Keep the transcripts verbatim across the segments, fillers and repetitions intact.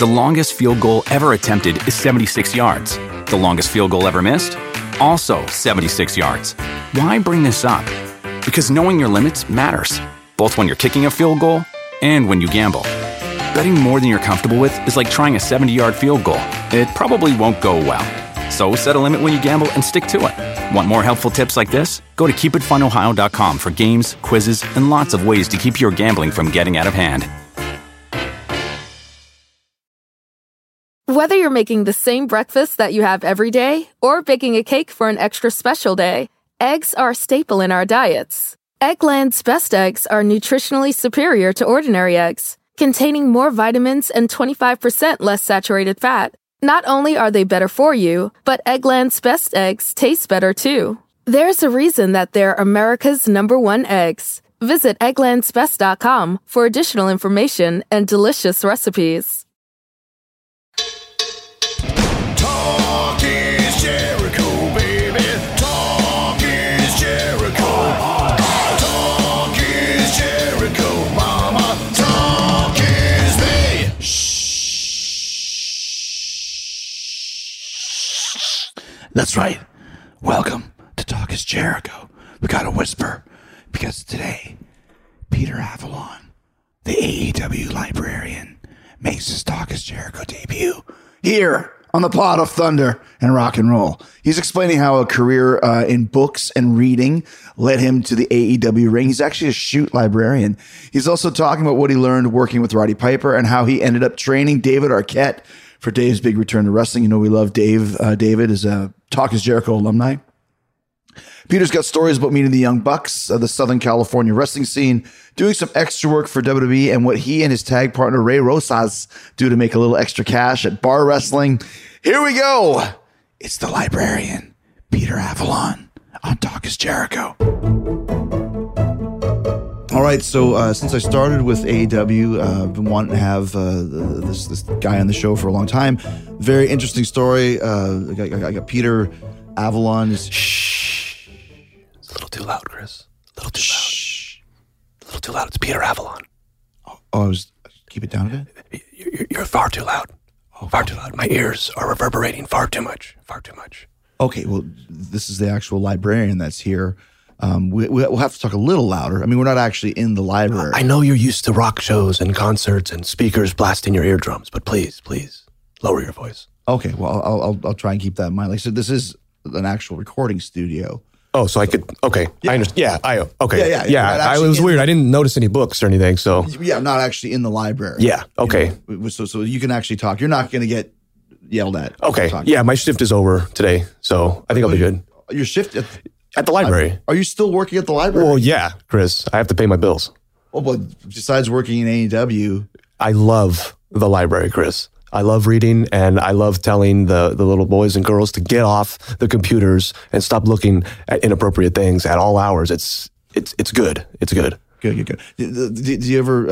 The longest field goal ever attempted is seventy-six yards. The longest field goal ever missed? Also seventy-six yards. Why bring this up? Because knowing your limits matters, both when you're kicking a field goal and when you gamble. Betting more than you're comfortable with is like trying a seventy-yard field goal. It probably won't go well. So set a limit when you gamble and stick to it. Want more helpful tips like this? Go to keep it fun ohio dot com for games, quizzes, and lots of ways to keep your gambling from getting out of hand. Whether you're making the same breakfast that you have every day or baking a cake for an extra special day, eggs are a staple in our diets. Eggland's Best Eggs are nutritionally superior to ordinary eggs, containing more vitamins and twenty-five percent less saturated fat. Not only are they better for you, but Eggland's Best Eggs taste better too. There's a reason that they're America's number one eggs. Visit egglands best dot com for additional information and delicious recipes. Talk is Jericho, baby. Talk is Jericho. Talk is Jericho, mama. Talk is me. Shh. That's right. Welcome to Talk is Jericho. We gotta whisper because today, Peter Avalon, the A E W librarian, makes his Talk is Jericho debut here on the Pod of Thunder and Rock and Roll. He's explaining how a career uh, in books and reading led him to the A E W ring. He's actually a shoot librarian. He's also talking about what he learned working with Roddy Piper and how he ended up training David Arquette for Dave's big return to wrestling. You know, we love Dave. Uh, David is a Talk is Jericho alumni. Peter's got stories about meeting the Young Bucks, uh, the Southern California wrestling scene, doing some extra work for W W E, and what he and his tag partner Ray Rosas do to make a little extra cash at bar wrestling. Here we go. It's the librarian, Peter Avalon, on Talk is Jericho. All right, so uh, since I started with A E W, uh, I've been wanting to have uh, this this guy on the show for a long time. Very interesting story. Uh, I, got, I got Peter Avalon. Is, Shh. It's a little too loud, Chris. A little too Shh. loud. A little too loud. It's Peter Avalon. Oh, I was keep it down a bit. You're, you're far too loud. Oh, far too loud. My ears are reverberating far too much. Far too much. Okay, well, this is the actual librarian that's here. Um, we, we'll have to talk a little louder. I mean, we're not actually in the library. I know you're used to rock shows and concerts and speakers blasting your eardrums, but please, please, lower your voice. Okay, well, I'll I'll, I'll try and keep that in mind. Like I said, this is an actual recording studio. Oh, so I could, okay, yeah. I understand. Yeah, I, okay. Yeah, yeah. Yeah, I, it was weird. I didn't notice any books or anything, so. Yeah, not actually in the library. Yeah, okay. You know, so, so you can actually talk. You're not going to get yelled at. Okay, yeah, my shift is over today, so I think I'll be good. Your shift? At, at the library. Are you still working at the library? Well, yeah, Chris. I have to pay my bills. Oh, but besides working in A E W. I love the library, Chris. I love reading, and I love telling the, the little boys and girls to get off the computers and stop looking at inappropriate things at all hours. It's it's it's good. It's good. Good, good, good. Do, do, do you ever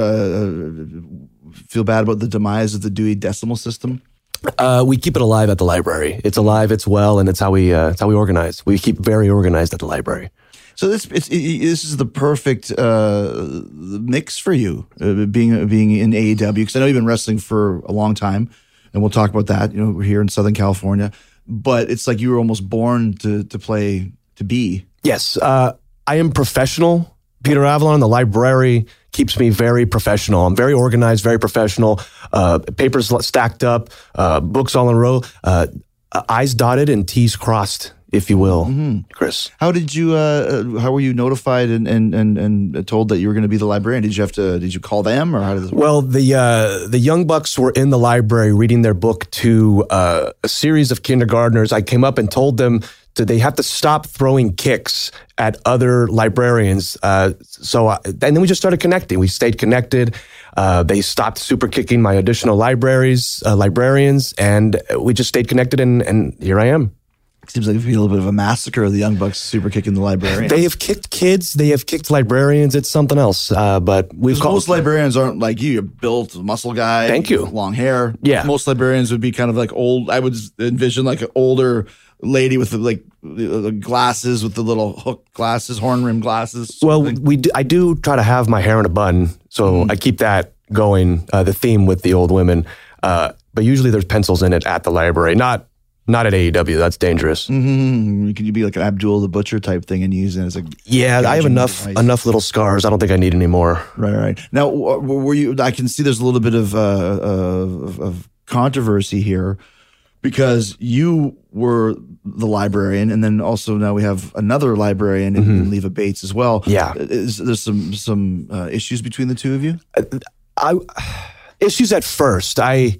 uh, feel bad about the demise of the Dewey Decimal System? Uh, we keep it alive at the library. It's alive, it's well, and it's how we uh, it's how we organize. We keep very organized at the library. So this it's, it, this is the perfect uh, mix for you, uh, being being in A E W, because I know you've been wrestling for a long time, and we'll talk about that. You know, we're here in Southern California, but it's like you were almost born to to play to be. Yes, uh, I am professional. Peter Avalon, the library keeps me very professional. I'm very organized, very professional. Uh, papers stacked up, uh, books all in a row, uh, I's dotted and T's crossed, if you will, mm-hmm. Chris. How did you? Uh, how were you notified and, and and and told that you were going to be the librarian? Did you have to? Did you call them, or how did this work? Well, the uh, the Young Bucks were in the library reading their book to uh, a series of kindergartners. I came up and told them that they have to stop throwing kicks at other librarians. Uh, so, uh, and then we just started connecting. We stayed connected. Uh, they stopped super kicking my additional libraries, uh, librarians, and we just stayed connected. And, and here I am. Seems like it'd be a little bit of a massacre of the Young Bucks super kicking the librarians. They have kicked kids. They have kicked librarians. It's something else. Uh, but we've called most librarians aren't like you. You're built, muscle guy. Thank you. Long hair. Yeah. Most librarians would be kind of like old. I would envision like an older lady with the, like the glasses with the little hook glasses, horn rim glasses. Well, we do, I do try to have my hair in a bun, so mm. I keep that going. Uh, the theme with the old women. Uh, but usually there's pencils in it at the library, not not at A E W. That's dangerous. Mm-hmm. Can you be like an Abdul the Butcher type thing and use it as a yeah? I have enough device. enough little scars. I don't think I need any more. Right, right. Now, were you? I can see there's a little bit of uh, of, of controversy here because you were the librarian, and then also now we have another librarian in mm-hmm. Leva Bates as well. Yeah, is there's some some uh, issues between the two of you? I, I issues at first. I.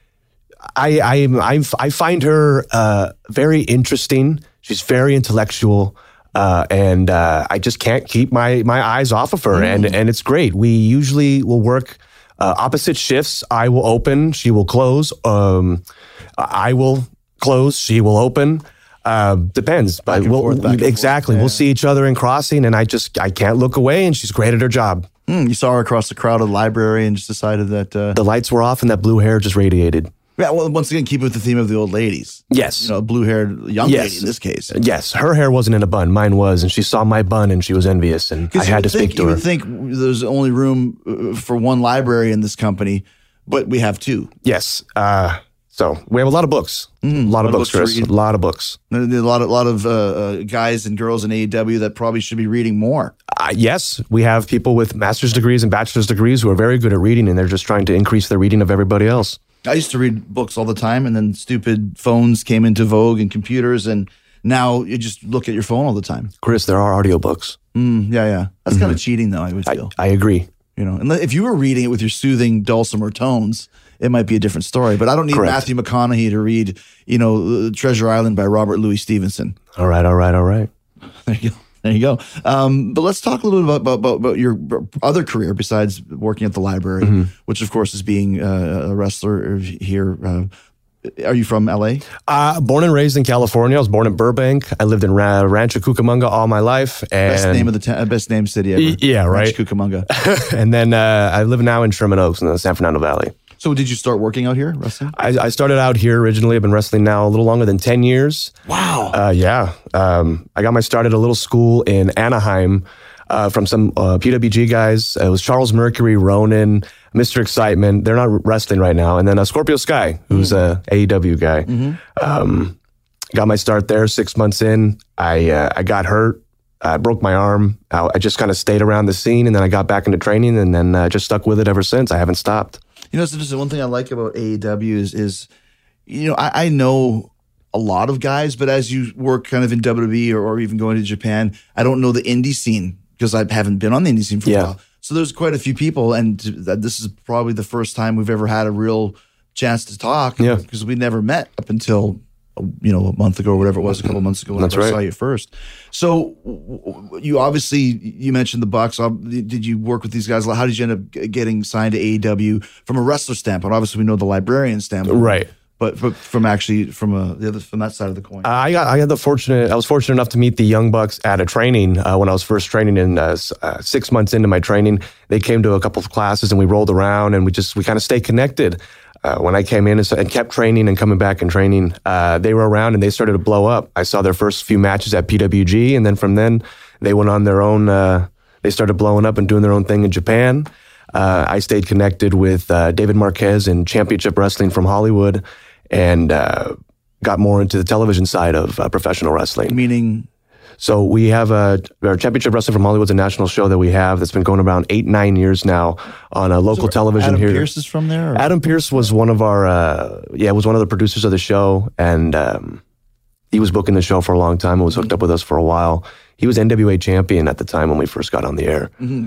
I I I, I find her uh, very interesting. She's very intellectual, uh, and uh, I just can't keep my my eyes off of her. Mm. And and it's great. We usually will work uh, opposite shifts. I will open, she will close. Um, I will close, she will open. Uh, depends, but we'll, forth, exactly. Yeah. We'll see each other in crossing, and I just I can't look away. And she's great at her job. Mm, you saw her across the crowded library and just decided that uh, the lights were off and that blue hair just radiated. Yeah, well, once again, keep with the theme of the old ladies. Yes. You know, blue-haired young yes. lady in this case. Yes, her hair wasn't in a bun. Mine was, and she saw my bun, and she was envious, and I had to think, speak to you her. You would think there's only room for one library in this company, but we have two. Yes. Uh, so we have a lot of books. Mm, a lot of books, books Chris. A lot of books. A lot of, lot of uh, uh, guys and girls in A E W that probably should be reading more. Uh, yes, we have people with master's degrees and bachelor's degrees who are very good at reading, and they're just trying to increase their reading of everybody else. I used to read books all the time, and then stupid phones came into vogue and computers, and now you just look at your phone all the time. Chris, there are audiobooks. Mm, yeah, yeah. That's mm-hmm. kind of cheating, though, I would feel. I, I agree. You know, and if you were reading it with your soothing, dulcimer tones, it might be a different story. But I don't need Correct. Matthew McConaughey to read, you know, Treasure Island by Robert Louis Stevenson. All right, all right, all right. There you go. There you go. Um, but let's talk a little bit about, about, about your other career besides working at the library, mm-hmm. which, of course, is being uh, a wrestler here. Uh, are you from L A? Uh, born and raised in California. I was born in Burbank. I lived in Ra- Rancho Cucamonga all my life. And best name of the ta- best name city ever. Y- yeah, right. Rancho Cucamonga. And then uh, I live now in Sherman Oaks in the San Fernando Valley. So did you start working out here, wrestling? I, I started out here originally. I've been wrestling now a little longer than ten years. Wow. Uh, yeah. Um, I got my start at a little school in Anaheim uh, from some uh, P W G guys. It was Charles Mercury, Ronan, Mister Excitement. They're not wrestling right now. And then uh, Scorpio Sky, who's mm. a A E W guy. Mm-hmm. Um, got my start there six months in. I, uh, I got hurt. I broke my arm. I, I just kind of stayed around the scene, and then I got back into training, and then uh, just stuck with it ever since. I haven't stopped. You know, so just one thing I like about A E W is, is you know, I, I know a lot of guys, but as you work kind of in W W E or, or even going to Japan, I don't know the indie scene because I haven't been on the indie scene for yeah. a while. So there's quite a few people, and this is probably the first time we've ever had a real chance to talk yeah. because we never met up until, you know, a month ago or whatever it was, a couple months ago when That's I first right. saw you first. So you obviously, you mentioned the Bucks. Did you work with these guys? How did you end up getting signed to A E W from a wrestler standpoint? Obviously, we know the librarian standpoint. Right. But, but from actually from a, the other from that side of the coin, uh, I got I had the fortunate I was fortunate enough to meet the Young Bucks at a training uh, when I was first training. In uh, uh, six months into my training, they came to a couple of classes and we rolled around and we just we kind of stayed connected. Uh, when I came in and, and kept training and coming back and training, uh, they were around and they started to blow up. I saw their first few matches at P W G, and then from then they went on their own. Uh, they started blowing up and doing their own thing in Japan. Uh, I stayed connected with uh, David Marquez in Championship Wrestling from Hollywood, and uh, got more into the television side of uh, professional wrestling. Meaning? So we have a our Championship Wrestling from Hollywood's a national show that we have that's been going around eight, nine years now on a local so television Adam here. Adam Pearce is from there? Or? Adam Pearce was one of our, uh, yeah, was one of the producers of the show, and um, he was booking the show for a long time and was hooked up with us for a while. He was N W A champion at the time when we first got on the air. Mm-hmm.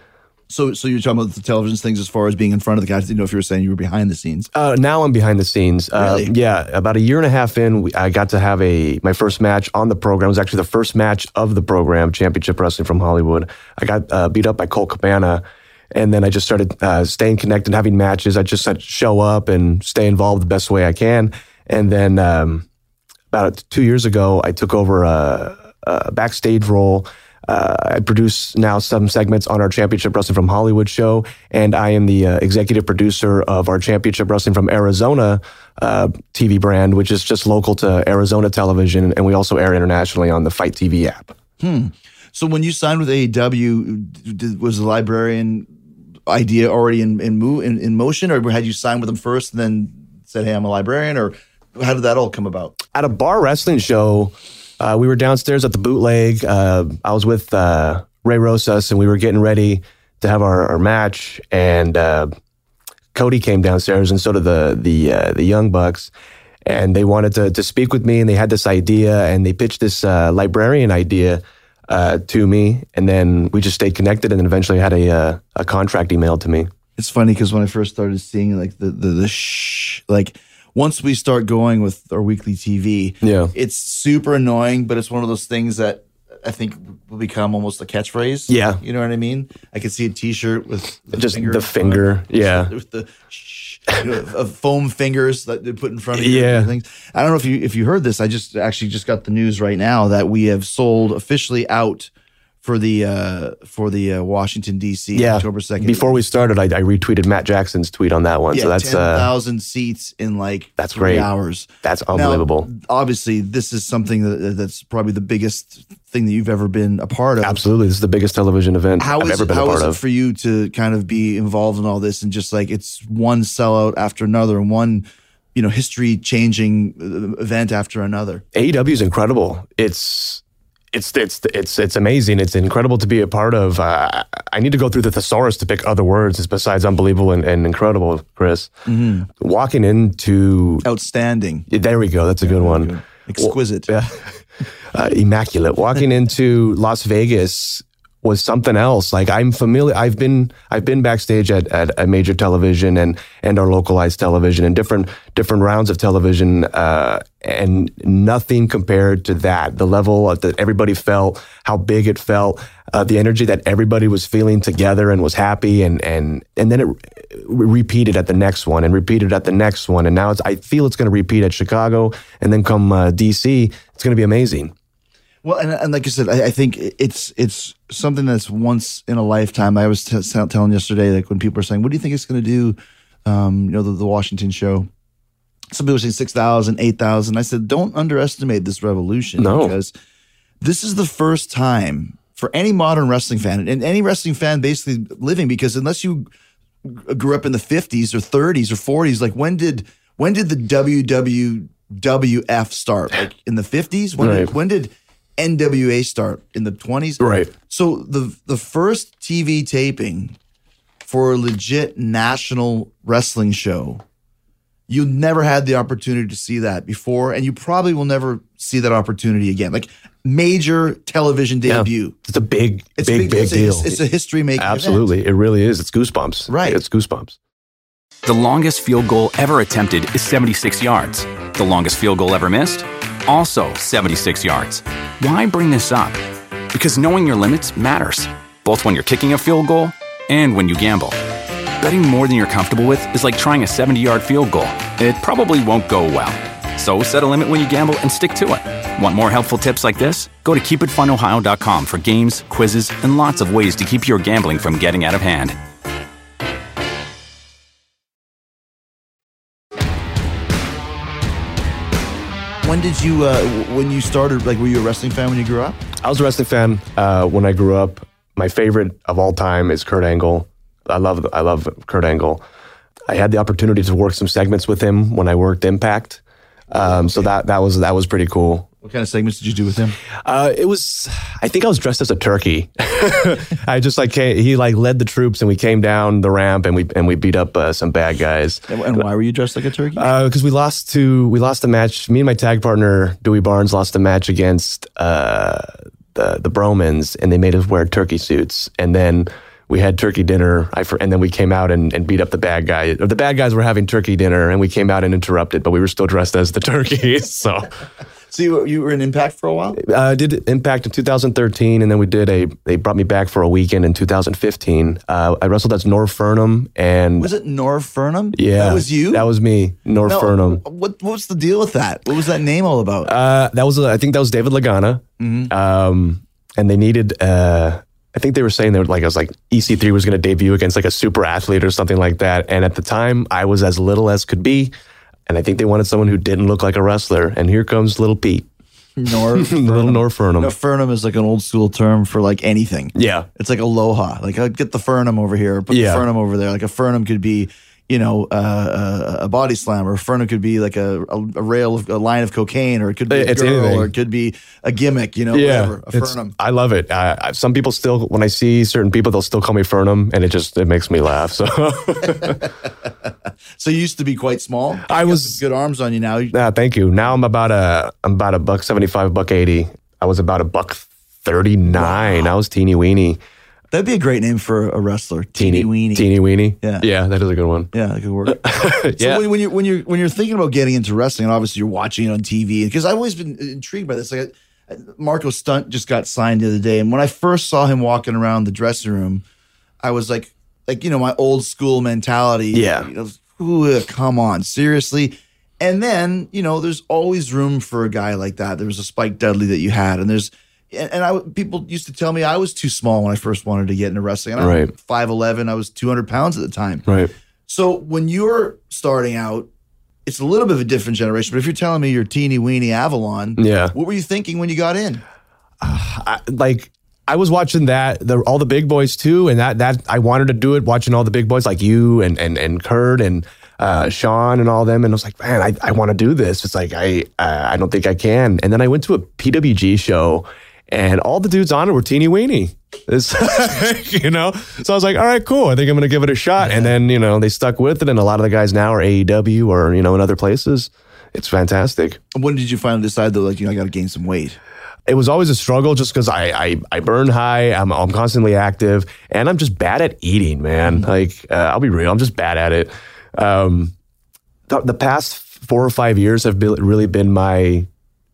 So, so you're talking about the television things as far as being in front of the guys. I didn't know if you were saying you were behind the scenes. Uh, now I'm behind the scenes. Really? Uh, yeah, about a year and a half in, we, I got to have a my first match on the program. It was actually the first match of the program, Championship Wrestling from Hollywood. I got uh, beat up by Colt Cabana, and then I just started uh, staying connected, having matches. I just had to show up and stay involved the best way I can. And then um, about two years ago, I took over a, a backstage role. Uh, I produce now some segments on our Championship Wrestling from Hollywood show, and I am the uh, executive producer of our Championship Wrestling from Arizona uh, T V brand, which is just local to Arizona television, and we also air internationally on the Fight T V app. Hmm. So when you signed with A E W, did, was the librarian idea already in in, move, in in motion, or had you signed with them first and then said, "Hey, I'm a librarian," or how did that all come about? At a bar wrestling show, uh, we were downstairs at the Bootleg. Uh, I was with uh, Ray Rosas, and we were getting ready to have our, our match, and uh, Cody came downstairs, and so did the the uh, the Young Bucks, and they wanted to to speak with me, and they had this idea, and they pitched this uh, librarian idea uh, to me, and then we just stayed connected, and then eventually had a uh, a contract emailed to me. It's funny because when I first started seeing like the the, the shh, like once we start going with our weekly T V, yeah, it's super annoying, but it's one of those things that I think will become almost a catchphrase. Yeah. You know what I mean? I could see a T-shirt with the just finger the finger. Yeah. With the shh, you know, of foam fingers that they put in front of you. Yeah. And things. I don't know if you if you heard this. I just actually just got the news right now that we have sold officially out for the uh, for the uh, Washington D C Yeah. October second. Before we started, I, I retweeted Matt Jackson's tweet on that one. Yeah, so that's ten uh, thousand seats in like that's three great. hours. That's unbelievable. Now, obviously, this is something that, that's probably the biggest thing that you've ever been a part of. Absolutely, this is the biggest television event How I've is ever it, been how a part is it of. for you to kind of be involved in all this and just like it's one sellout after another and one, you know, history changing event after another? A E W is incredible. It's it's it's it's it's amazing. It's incredible to be a part of. Uh, I need to go through the thesaurus to pick other words besides unbelievable and, and incredible, Chris. Mm-hmm. Walking into outstanding. There we go. That's a good one. Good. Exquisite. Well, uh, immaculate. Walking into Las Vegas was something else. Like I'm familiar. I've been I've been backstage at, at a major television and and our localized television and different different rounds of television, uh, and nothing compared to that. The level that everybody felt, how big it felt, uh, the energy that everybody was feeling together and was happy, and and and then it re- repeated at the next one and repeated at the next one, and now it's, I feel it's going to repeat at Chicago, and then come uh, D C, it's going to be amazing. Well, and, and like I said, I, I think it's it's something that's once in a lifetime. I was t- telling yesterday, like when people are saying, "What do you think it's going to do?" Um, you know, the, the Washington show. Some people are saying six thousand, eight thousand. I said, don't underestimate this revolution. No. Because this is the first time for any modern wrestling fan, and any wrestling fan basically living, because unless you grew up in the fifties or thirties or forties, like when did when did the W W F start? Like in the fifties? When, right. did, when did N W A start? In the twenties? Right. So the the first T V taping for a legit national wrestling show, you never had the opportunity to see that before, and you probably will never see that opportunity again. Like major television debut. Yeah. It's a big, it's big, big, big it's a, deal. It's, it's a history-making Absolutely. event. It really is. It's goosebumps. Right. It's goosebumps. The longest field goal ever attempted is seventy-six yards. The longest field goal ever missed? Also seventy-six yards. Why bring this up? Because knowing your limits matters, both when you're kicking a field goal and when you gamble. Betting more than you're comfortable with is like trying a seventy-yard field goal. It probably won't go well. So set a limit when you gamble and stick to it. Want more helpful tips like this? Go to keep it fun ohio dot com for games, quizzes, and lots of ways to keep your gambling from getting out of hand. When did you, uh, when you started, like were you a wrestling fan when you grew up? I was a wrestling fan uh, when I grew up. My favorite of all time is Kurt Angle. I love I love Kurt Angle. I had the opportunity to work some segments with him when I worked Impact. Um, so that that was that was pretty cool. What kind of segments did you do with him? Uh, it was, I think I was dressed as a turkey. I just like came, he like led the troops, and we came down the ramp, and we and we beat up uh, some bad guys. And, and why were you dressed like a turkey? Because uh, we lost to we lost a match. Me and my tag partner Dewey Barnes lost a match against uh, the the Bromans, and they made us wear turkey suits, and then we had turkey dinner. I and then we came out and, and beat up the bad guy. Or the bad guys were having turkey dinner, and we came out and interrupted, but we were still dressed as the turkeys. So. So you, you were in Impact for a while? I uh, did Impact in two thousand thirteen, and then we did a, they brought me back for a weekend in two thousand fifteen. Uh, I wrestled as Norv Furnham, and... Was it Norv Furnham? Yeah. That was you? That was me, Norv no, Furnham. What, what was the deal with that? What was that name all about? Uh, that was, uh, I think that was David Lagana. Mm-hmm. Um, and they needed, uh, I think they were saying they were like, I was like, E C three was going to debut against like a super athlete or something like that. And at the time, I was as little as could be. And I think they wanted someone who didn't look like a wrestler. And here comes little Pete. Nor Little Norfernum. No, Fernum is like an old school term for like anything. Yeah. It's like aloha. Like, I'll get the Fernum over here, put Yeah. the Fernum over there. Like a Fernum could be, you know, uh, a, a body slam, or a Fernum could be like a, a, a rail of a line of cocaine, or it could be a It's girl, anything. or it could be a gimmick, you know, Yeah, whatever. A it's- Fernum. I love it. I, I, some people still, when I see certain people, they'll still call me Fernum, and it just it makes me laugh. So So you used to be quite small. I You got was- some good arms on you now. yeah, thank you. Now I'm about a I'm about a buck seventy five, buck eighty. I was about a buck thirty nine. I was teeny weeny, That'd be a great name for a wrestler. Teeny weeny. teeny weeny. Yeah. yeah, that is a good one. Yeah, that could work. So Yeah. when, when you when you're when you're thinking about getting into wrestling, and obviously you're watching it on T V, because I've always been intrigued by this. Like, I, Marco Stunt just got signed the other day, and when I first saw him walking around the dressing room, I was like, like you know, my old school mentality. Yeah. You know, ooh, come on, seriously. And then you know, there's always room for a guy like that. There was a Spike Dudley that you had, and there's. And, and I, people used to tell me I was too small when I first wanted to get into wrestling. And I'm Right. five eleven. I was two hundred pounds at the time. Right. So when you're starting out, it's a little bit of a different generation. But if you're telling me you're teeny weeny Avalon, Yeah. what were you thinking when you got in? I, like I was watching that the all the big boys too, and that that I wanted to do it. Watching all the big boys like you and and and Kurt and uh, Sean and all them, and I was like, man, I, I want to do this. It's like I uh, I don't think I can. And then I went to a P W G show, and all the dudes on it were teeny weeny. It's, you know, so I was like, all right, cool. I think I'm going to give it a shot. And then you know they stuck with it, and a lot of the guys now are A E W or you know in other places. It's fantastic. When did you finally decide that, like, you know, I got to gain some weight? It was always a struggle just because I, I I burn high. I'm I'm constantly active, and I'm just bad at eating, man. Like uh, I'll be real, I'm just bad at it. Um, the, the past four or five years have been, really been my.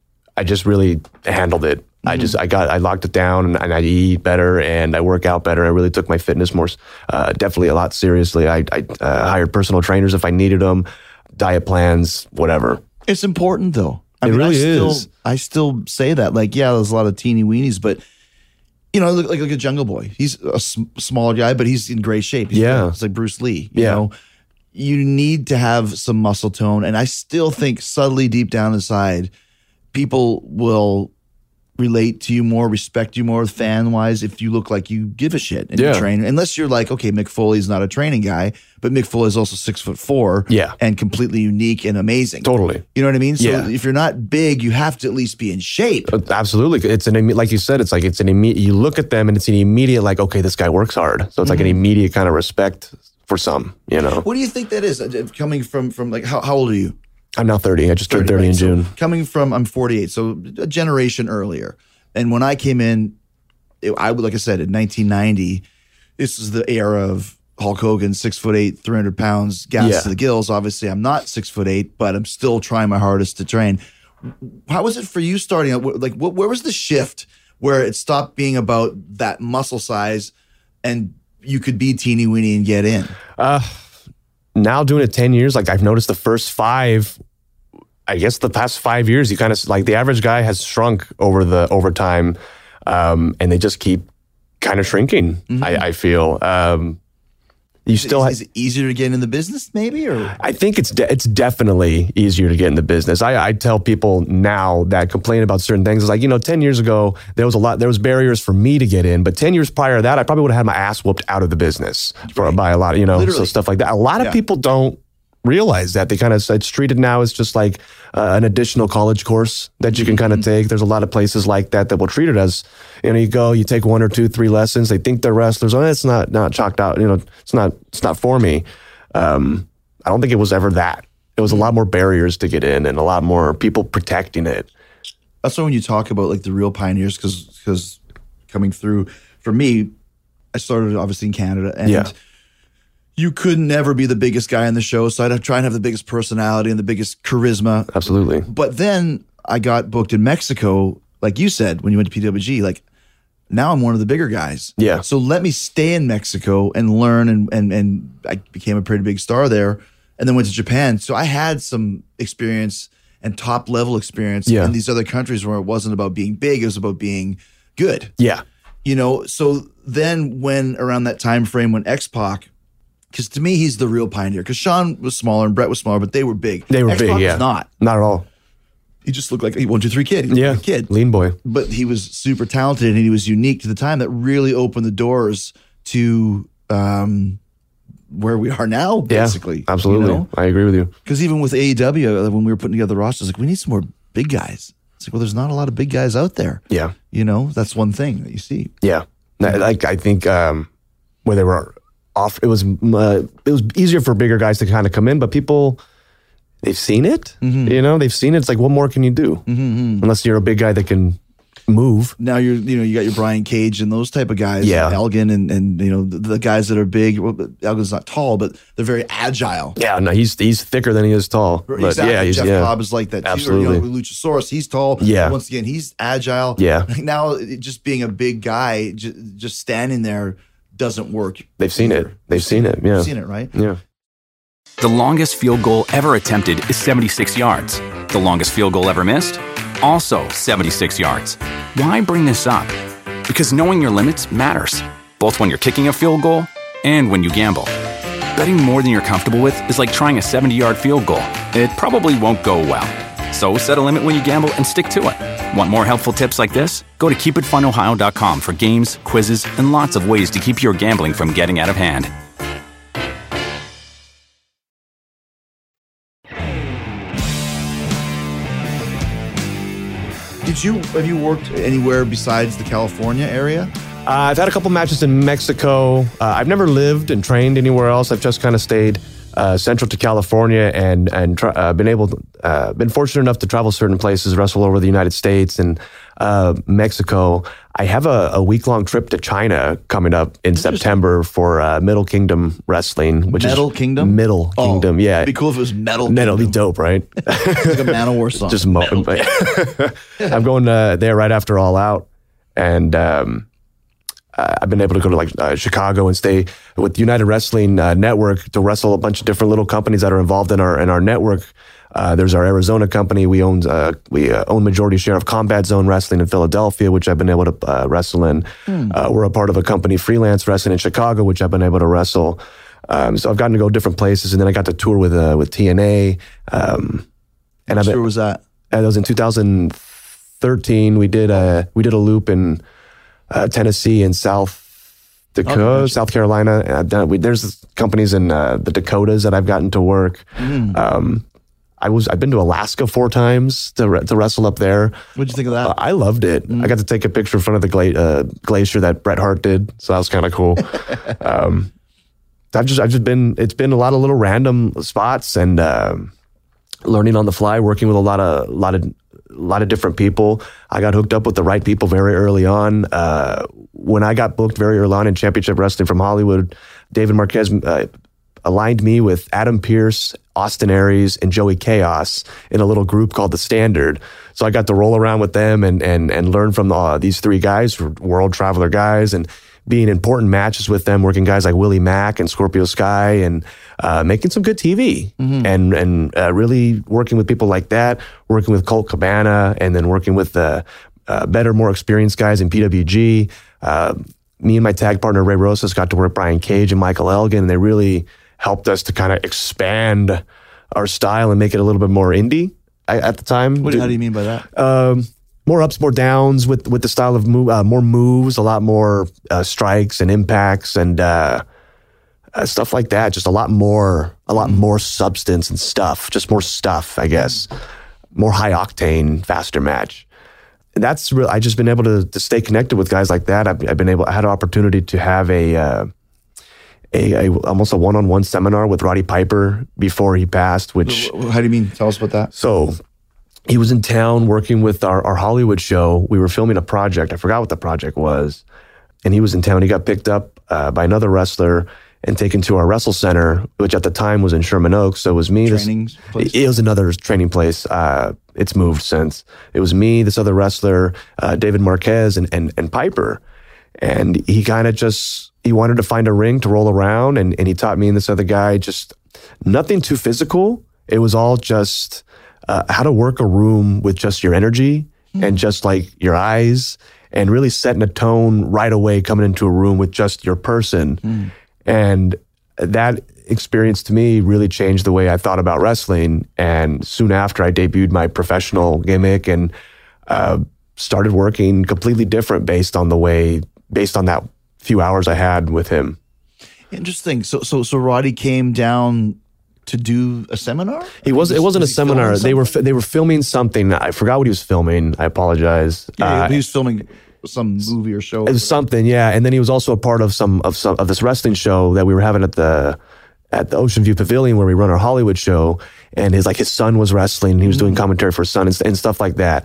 I just really handled it. I just I got I locked it down, and, and I eat better, and I work out better. I really took my fitness more, uh, definitely a lot seriously. I, I uh, hired personal trainers if I needed them, diet plans, whatever. It's important, though. I It mean, really I still, is. I still say that. Like, yeah, there's a lot of teeny weenies, but you know, look like, like a Jungle Boy. He's a sm- smaller guy, but he's in great shape. He's Yeah. good. It's like Bruce Lee. You Yeah. know, you need to have some muscle tone, and I still think subtly deep down inside, people will relate to you more, respect you more, fan wise, if you look like you give a shit and Yeah. you train. Unless you're like, okay, Mick Foley's not a training guy, but Mick Foley is also six foot four, Yeah. and completely unique and amazing. Totally. You know what I mean? So Yeah. if you're not big, you have to at least be in shape. Absolutely. It's an imme- like you said, it's like it's an immediate, you look at them and it's an immediate like, okay, this guy works hard. So it's like an immediate kind of respect for some, you know. What do you think that is? Uh, Coming from from like how, how old are you? I'm now thirty. I just turned thirty right? in So June. coming from I'm forty-eight, so a generation earlier. And when I came in, it, I would like I said in nineteen ninety, this is the era of Hulk Hogan, six foot eight, three hundred pounds, gas Yeah. to the gills. Obviously, I'm not six foot eight, but I'm still trying my hardest to train. How was it for you starting out? Like, what, where was the shift where it stopped being about that muscle size and you could be teeny weeny and get in? Now doing it ten years, like I've noticed the first five, I guess the past five years, you kind of like the average guy has shrunk over the over time, um, and they just keep kind of shrinking. I, I feel um, you still. Is, is it easier to get in the business, maybe, or I think it's de- it's definitely easier to get in the business. I, I tell people now that complain about certain things. It's like, you know, ten years ago there was a lot, there was barriers for me to get in, but ten years prior to that, I probably would have had my ass whooped out of the business for by a lot of, you know, Literally. so stuff like that. A lot of Yeah. people don't realize that. They kind of it's treated now as just like uh, an additional college course that you can kind of take. There's a lot of places like that that will treat it as, you know, you go, you take one or two, three lessons. They think they're wrestlers. Oh, it's not not chalked out. You know, it's not it's not for me. Um, I don't think it was ever that. It was a lot more barriers to get in and a lot more people protecting it. that's why when you talk about like the real pioneers, because because coming through for me, I started obviously in Canada, and Yeah. you could never be the biggest guy on the show, so I'd try and have the biggest personality and the biggest charisma. Absolutely. But then I got booked in Mexico, like you said, when you went to P W G. Like now I'm one of the bigger guys. Yeah. So let me stay in Mexico and learn, and and and I became a pretty big star there, and then went to Japan. So I had some experience and top level experience Yeah. in these other countries where it wasn't about being big, it was about being good. Yeah. You know. So then when around that time frame when X-Pac, because to me he's the real pioneer. Because Sean was smaller and Brett was smaller, but they were big. They were X-Pac big, yeah. was not. Not at all. He just looked like a one, two, three kid. He looked Yeah, like a kid. lean boy. But he was super talented and he was unique to the time. That really opened the doors to um, where we are now, basically. Yeah, absolutely. You know? I agree with you. Because even with A E W, when we were putting together the roster, it's like, we need some more big guys. It's like, well, there's not a lot of big guys out there. Yeah. You know, that's one thing that you see. Yeah. Like, I think um, where they were off, it was uh, it was easier for bigger guys to kind of come in, but people, they've seen it. Mm-hmm. You know, they've seen it. It's like, what more can you do? Mm-hmm. Unless you're a big guy that can move. Now you're, you know, you got your Brian Cage and those type of guys. Yeah. Elgin and, and you know, the, the guys that are big. Well, Elgin's not tall, but they're very agile. Yeah, no, he's he's thicker than he is tall. But exactly. yeah, he's, Jeff yeah. Cobb is like that too. Absolutely. You know, Luchasaurus, he's tall. Yeah. Once again, he's agile. Yeah. Now, it, just being a big guy, just, just standing there doesn't work. They've seen either. it. They've seen it. Yeah. They've seen it, right? Yeah. The longest field goal ever attempted is seventy-six yards. The longest field goal ever missed? Also seventy-six yards. Why bring this up? Because knowing your limits matters, both when you're kicking a field goal and when you gamble. Betting more than you're comfortable with is like trying a seventy-yard field goal. It probably won't go well. So set a limit when you gamble and stick to it. Want more helpful tips like this? Go to keep it fun ohio dot com for games, quizzes, and lots of ways to keep your gambling from getting out of hand. Did you have you worked anywhere besides the California area? Uh, I've had a couple matches in Mexico. Uh, I've never lived and trained anywhere else. I've just kind of stayed uh, central to California and and tra- uh, been able, to, uh, been fortunate enough to travel certain places, wrestle over the United States and uh, Mexico. I have a, a week long trip to China coming up in September for uh, Middle Kingdom Wrestling, which Metal is Kingdom? Middle Oh, Kingdom. Yeah, It'd be cool if it was Metal That'll be Kingdom. dope, right? It's like a Manowar song. Just mo- I'm going uh, there right after All Out, and um, uh, I've been able to go to like uh, Chicago and stay with the United Wrestling uh, Network to wrestle a bunch of different little companies that are involved in our in our network. Uh, there's our Arizona company. We own uh, we uh, own majority share of Combat Zone Wrestling in Philadelphia, which I've been able to uh, wrestle in. Hmm. Uh, we're a part of a company, Freelance Wrestling in Chicago, which I've been able to wrestle. Um, so I've gotten to go different places, and then I got to tour with uh, with T N A. Um, and Which I've tour was that? Uh, that was in two thousand thirteen. We did a we did a loop in uh, Tennessee and South Dakota, Okay. South Carolina. And I've done, we, there's companies in uh, the Dakotas that I've gotten to work. Mm. Um, I was I've been to Alaska four times to re- to wrestle up there. What'd you think of that? Uh, I loved it. Mm. I got to take a picture in front of the gla- uh, glacier that Bret Hart did, so that was kind of cool. um, I've just I've just been it's been a lot of little random spots and uh, learning on the fly, working with a lot of lot of a lot of different people. I got hooked up with the right people very early on. Uh, when I got booked very early on in Championship Wrestling from Hollywood, David Marquez uh, aligned me with Adam Pearce, Austin Aries, and Joey Chaos in a little group called The Standard. So I got to roll around with them and and and learn from uh, these three guys, world traveler guys, and be in important matches with them, working guys like Willie Mack and Scorpio Sky, and uh, making some good T V, mm-hmm. and and uh, really working with people like that, working with Colt Cabana, and then working with the uh, better, more experienced guys in P W G. Uh, me and my tag partner Ray Rosas got to work Brian Cage and Michael Elgin, and they really helped us to kind of expand our style and make it a little bit more indie at the time. What, how do you mean by that? Um, more ups, more downs with, with the style of move, uh, more moves, a lot more uh, strikes and impacts and uh, uh, stuff like that. Just a lot more, a lot more substance and stuff. Just more stuff, I guess. More high octane, faster match. And that's real. I just been able to, to stay connected with guys like that. I've, I've been able. I had an opportunity to have a. Uh, A, a almost a one-on-one seminar with Roddy Piper before he passed, which... How do you mean? Tell us about that. So he was in town working with our, our Hollywood show. We were filming a project. I forgot what the project was. And he was in town. He got picked up uh, by another wrestler and taken to our Wrestle Center, which at the time was in Sherman Oaks. So it was me. Training this, place? It was another training place. Uh, it's moved since. It was me, this other wrestler, uh, David Marquez, and, and, and Piper. And he kind of just... He wanted to find a ring to roll around, and, and he taught me and this other guy just nothing too physical. It was all just uh, how to work a room with just your energy mm. and just like your eyes, and really setting a tone right away coming into a room with just your person. Mm. And that experience to me really changed the way I thought about wrestling. And soon after, I debuted my professional gimmick and uh, started working completely different based on the way, based on that few hours I had with him. Interesting. So, so, so Roddy came down to do a seminar? He was. It wasn't was a seminar. They were. They were filming something. I forgot what he was filming. I apologize. Yeah, uh, he was filming some movie or show. It was something, yeah. And then he was also a part of some of some of this wrestling show that we were having at the at the Ocean View Pavilion where we run our Hollywood show. And his like his son was wrestling. He was doing commentary for his son and, and stuff like that.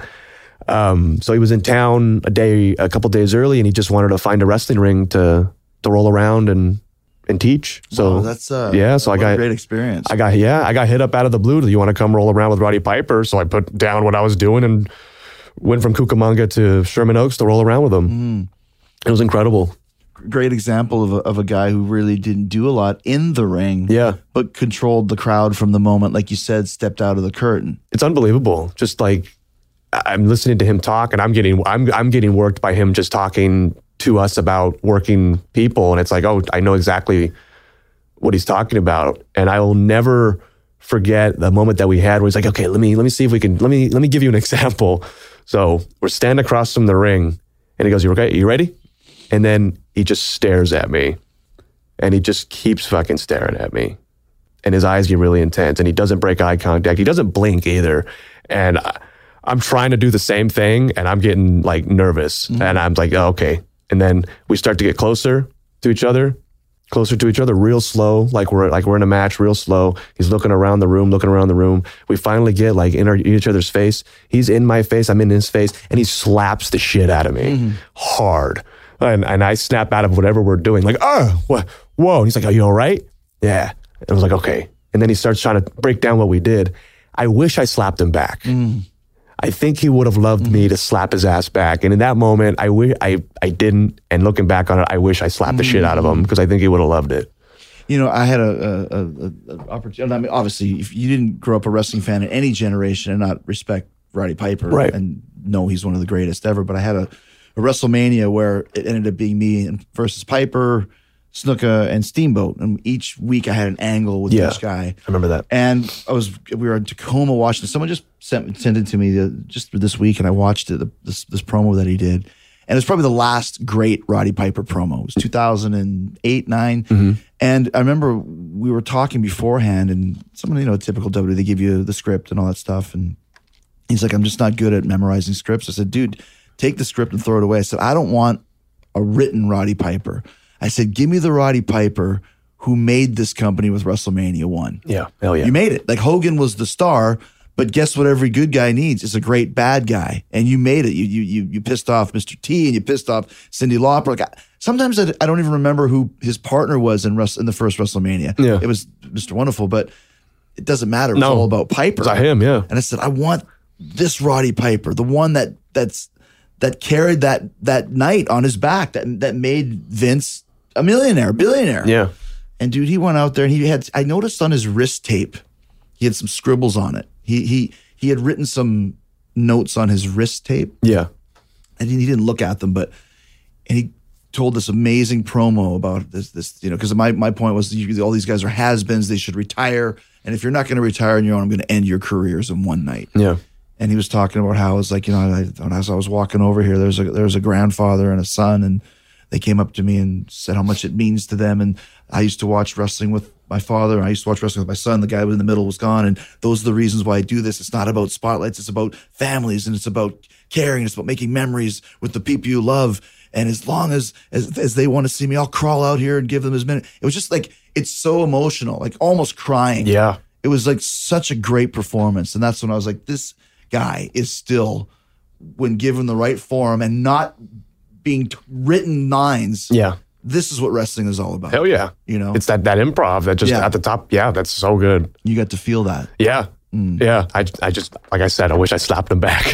Um, so he was in town a day, a couple days early, and he just wanted to find a wrestling ring to to roll around and. and teach. So wow, that's uh, yeah. So I got a great experience. I got yeah. I got hit up out of the blue. Do you want to come roll around with Roddy Piper? So I put down what I was doing and went from Cucamonga to Sherman Oaks to roll around with him. Mm. It was incredible. Great example of a, of a guy who really didn't do a lot in the ring. Yeah, but controlled the crowd from the moment, like you said, stepped out of the curtain. It's unbelievable. Just like I'm listening to him talk, and I'm getting I'm I'm getting worked by him just talking to us about working people. And it's like, oh, I know exactly what he's talking about. And I will never forget the moment that we had where he's like, okay, let me, let me see if we can, let me, let me give you an example. So we're standing across from the ring and he goes, you okay? You ready? And then he just stares at me and he just keeps fucking staring at me and his eyes get really intense and he doesn't break eye contact. He doesn't blink either. And I, I'm trying to do the same thing and I'm getting like nervous mm-hmm. and I'm like, oh, okay. And then we start to get closer to each other, closer to each other, real slow, like we're like we're in a match, real slow. He's looking around the room, looking around the room. We finally get like in, our, in each other's face. He's in my face, I'm in his face, and he slaps the shit out of me mm-hmm. hard. And and I snap out of whatever we're doing, like, oh, what, whoa. And he's like, are you all right? Yeah. And I was like, okay. And then he starts trying to break down what we did. I wish I slapped him back. Mm. I think he would have loved mm-hmm. me to slap his ass back. And in that moment, I wish I, I didn't. And looking back on it, I wish I slapped mm-hmm. the shit out of him because I think he would have loved it. You know, I had a, a, a, a opportunity. I mean, obviously, if you didn't grow up a wrestling fan in any generation and not respect Roddy Piper right. and know he's one of the greatest ever, but I had a, a WrestleMania where it ended up being me versus Piper, Snuka, and Steamboat, and each week I had an angle with yeah, each guy. I remember that. And I was, we were in Tacoma, Washington. Someone just sent, sent it to me the, just this week, and I watched it. The, this, this promo that he did, and it's probably the last great Roddy Piper promo. It was two thousand eight, nine, mm-hmm. and I remember we were talking beforehand, and someone, you know, typical W W E, they give you the script and all that stuff, and he's like, "I'm just not good at memorizing scripts." I said, "Dude, take the script and throw it away." I said, "I don't want a written Roddy Piper." I said, give me the Roddy Piper who made this company with WrestleMania one. Yeah, hell yeah. You made it. Like Hogan was the star, but guess what every good guy needs is a great bad guy. And you made it. You you you, you pissed off Mister T and you pissed off Cyndi Lauper. Like, I, sometimes I, I don't even remember who his partner was in, Rus- in the first WrestleMania. Yeah. It was Mister Wonderful, but it doesn't matter. It was no, all about Piper. It was him, yeah. And I said, I want this Roddy Piper, the one that that's that carried that that night on his back, that that made Vince a millionaire, billionaire. Yeah. And dude, he went out there and he had, I noticed on his wrist tape, he had some scribbles on it. He he he had written some notes on his wrist tape. Yeah. And he, he didn't look at them, but, and he told this amazing promo about this, this you know, because my, my point was you, all these guys are has-beens, they should retire. And if you're not going to retire on your own, I'm going to end your careers in one night. Yeah. And he was talking about how it's like, you know, I, as I was walking over here, there's a, there's a grandfather and a son, and they came up to me and said how much it means to them. And I used to watch wrestling with my father. And I used to watch wrestling with my son. The guy in the middle was gone. And those are the reasons why I do this. It's not about spotlights. It's about families, and it's about caring. It's about making memories with the people you love. And as long as, as, as they want to see me, I'll crawl out here and give them as many. It was just like, it's so emotional, like almost crying. Yeah. It was like such a great performance. And that's when I was like, this guy is still, when given the right form and not being t- written lines. Yeah. This is what wrestling is all about. Hell yeah. You know? It's that that improv that just Yeah. at the top. Yeah, that's so good. You got to feel that. Yeah. Mm. Yeah. I, I just, like I said, I wish I slapped him back.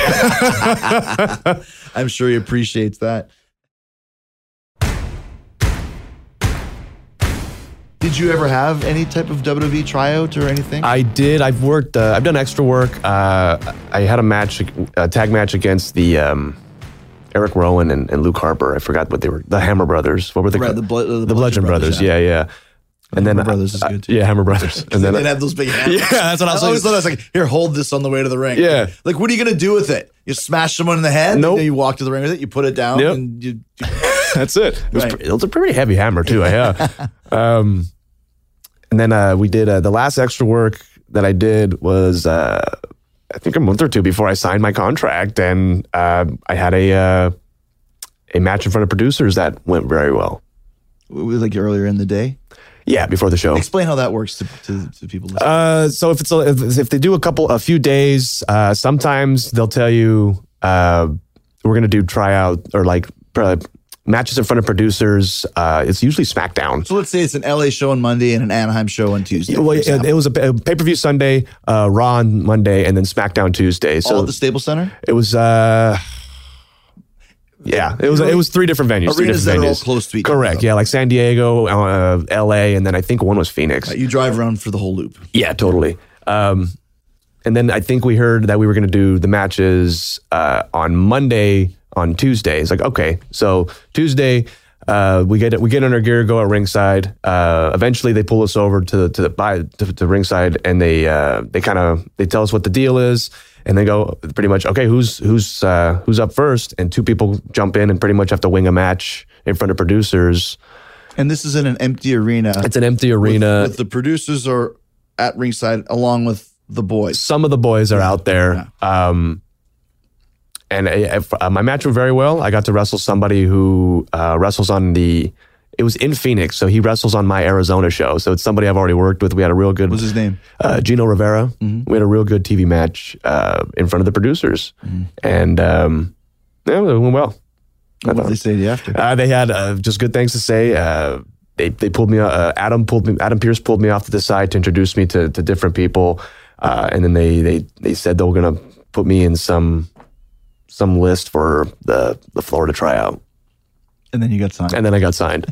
I'm sure he appreciates that. Did you ever have any type of W W E tryout or anything? I did. I've worked, uh, I've done extra work. Uh, I had a match, a tag match against the, um, Eric Rowan and, and Luke Harper. I forgot what they were. The Hammer Brothers. What were they right, called? the, Ble- the, the Bludgeon, Bludgeon Brothers. Brothers. Yeah, yeah. And Hammer then Brothers is uh, good too. Yeah, Hammer Brothers. And then They'd have those big hands. Yeah, that's what I was I always like. thought I was like, here, hold this on the way to the ring. Yeah. Like, what are you going to do with it? You smash someone in the head? Nope. And then you walk to the ring with it, you put it down, Yep. and you. you That's it. It was, Right. pre- it was a pretty heavy hammer too. Yeah. um, and then uh, we did uh, the last extra work that I did was uh, I think a month or two before I signed my contract, and uh, I had a uh, a match in front of producers that went very well. like earlier in the day. Yeah, before the show. Explain how that works to, to, to people listening. Uh, so if it's a, if, if they do a couple a few days, uh, sometimes they'll tell you uh, we're gonna do tryout or like uh, matches in front of producers. Uh, it's usually SmackDown. So let's say it's an L A show on Monday and an Anaheim show on Tuesday. Well, for it, example. it was a, a pay per view Sunday, uh, Raw on Monday, and then SmackDown Tuesday. So all at the Staples Center? it was. Uh, yeah, it was. It was three different venues. three Arenas different that are all venues. close to each other. Correct. Yeah, like San Diego, uh, L A, and then I think one was Phoenix. You drive around for the whole loop. Yeah, totally. Um, and then I think we heard that we were going to do the matches uh, on Monday, on Tuesday. It's like, okay, so Tuesday uh, we get we get in our gear, go at ringside. Uh, eventually, they pull us over to to the by to, to ringside, and they uh, they kind of they tell us what the deal is, and they go pretty much, okay, who's who's uh, who's up first, and two people jump in and pretty much have to wing a match in front of producers. And this is in an empty arena. It's an empty arena. With, with the producers are at ringside along with the boys. Some of the boys are out there. Um, and if, uh, my match went very well. I got to wrestle somebody who uh, wrestles on the, it was in Phoenix, so he wrestles on my Arizona show. So it's somebody I've already worked with. We had a real good. What's his name? Uh, Gino Rivera. Mm-hmm. We had a real good T V match uh, in front of the producers. Mm-hmm. And um, yeah, it went well. What did they say to you after? Uh, they had uh, just good things to say. Uh, they they pulled me. Uh, Adam pulled me. Adam Pierce pulled me off to the side to introduce me to to different people, uh, and then they they they said they were gonna put me in some some list for the the Florida tryout. And then you got signed. And then I got signed.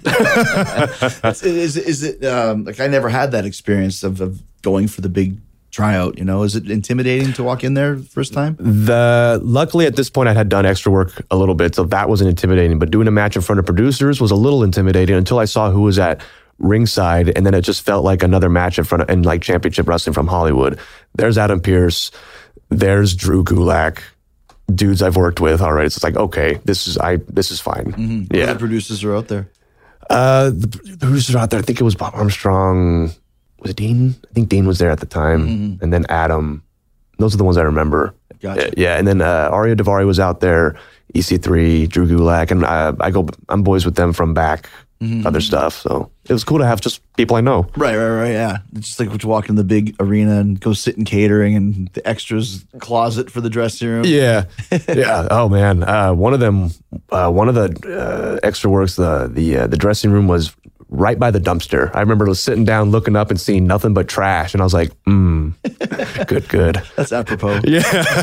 is, is it um, like I never had that experience of, of going for the big tryout? You know, is it intimidating to walk in there first time? The luckily at this point I had done extra work a little bit, so that wasn't intimidating. But doing a match in front of producers was a little intimidating until I saw who was at ringside, and then it just felt like another match in front of and like championship wrestling from Hollywood. There's Adam Pierce, there's Drew Gulak, dudes I've worked with already. So it's like, okay, this is I this is fine. Mm-hmm. Yeah, the producers are out there. Uh, the producers are out there. I think it was Bob Armstrong. Was it Dean? I think Dean was there at the time, mm-hmm. and then Adam. Those are the ones I remember. Gotcha. Yeah, and then uh, Aria Davari was out there. E C three, Drew Gulak, and uh, I go. I'm boys with them from back. Mm-hmm. Other stuff. So it was cool to have just people I know. Right, right, right. Yeah. It's just like when you walk in the big arena and go sit in catering and the extras closet for the dressing room. Yeah. Yeah. Oh man. Uh, one of them, uh, one of the uh, extra works, the the uh, the dressing room was right by the dumpster. I remember sitting down, looking up and seeing nothing but trash. And I was like, mm, good, good. That's apropos. Yeah.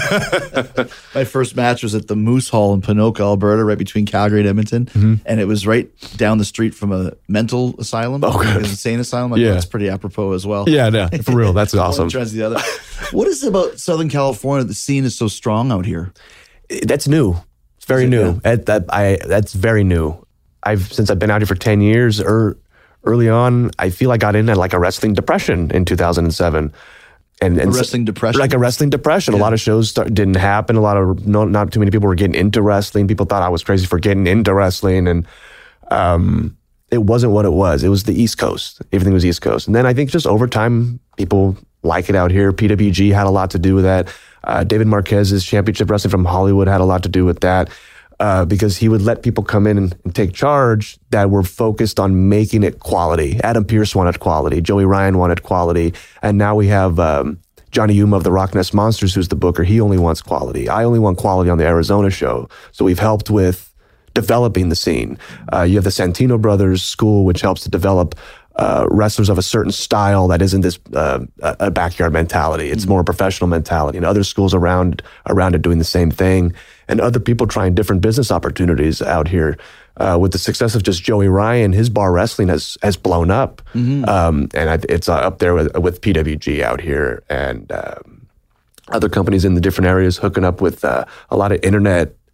My first match was at the Moose Hall in Ponoka, Alberta, right between Calgary and Edmonton. Mm-hmm. And it was right down the street from a mental asylum. Oh, good. An insane asylum. Like, yeah. That's pretty apropos as well. Yeah, yeah, for real. That's awesome. One trends the other. What is it about Southern California? The scene is so strong out here. That's new. It's very it, new. yeah? That, that, I, that's very new. I've since I've been out here for ten years, or early on, I feel I got into like a wrestling depression in two thousand seven. And, and a wrestling depression? Like a wrestling depression. Yeah. A lot of shows start, didn't happen. A lot of, not, not too many people were getting into wrestling. People thought I was crazy for getting into wrestling. And um, it wasn't what it was. It was the East Coast. Everything was East Coast. And then I think just over time, people like it out here. P W G had a lot to do with that. Uh, David Marquez's Championship Wrestling from Hollywood had a lot to do with that. Uh, because he would let people come in and, and take charge that were focused on making it quality. Adam Pierce wanted quality. Joey Ryan wanted quality. And now we have um, Johnny Yuma of the Rock Nest Monsters, who's the booker. He only wants quality. I only want quality on the Arizona show. So we've helped with developing the scene. Uh, you have the Santino Brothers School, which helps to develop uh, wrestlers of a certain style that isn't this uh, a backyard mentality. It's more a professional mentality. And other schools around around it doing the same thing. And other people trying different business opportunities out here. Uh, with the success of just Joey Ryan, his bar wrestling has has blown up, mm-hmm. um, and I, it's uh, up there with, with P W G out here, and um, other companies in the different areas hooking up with uh, a lot of internet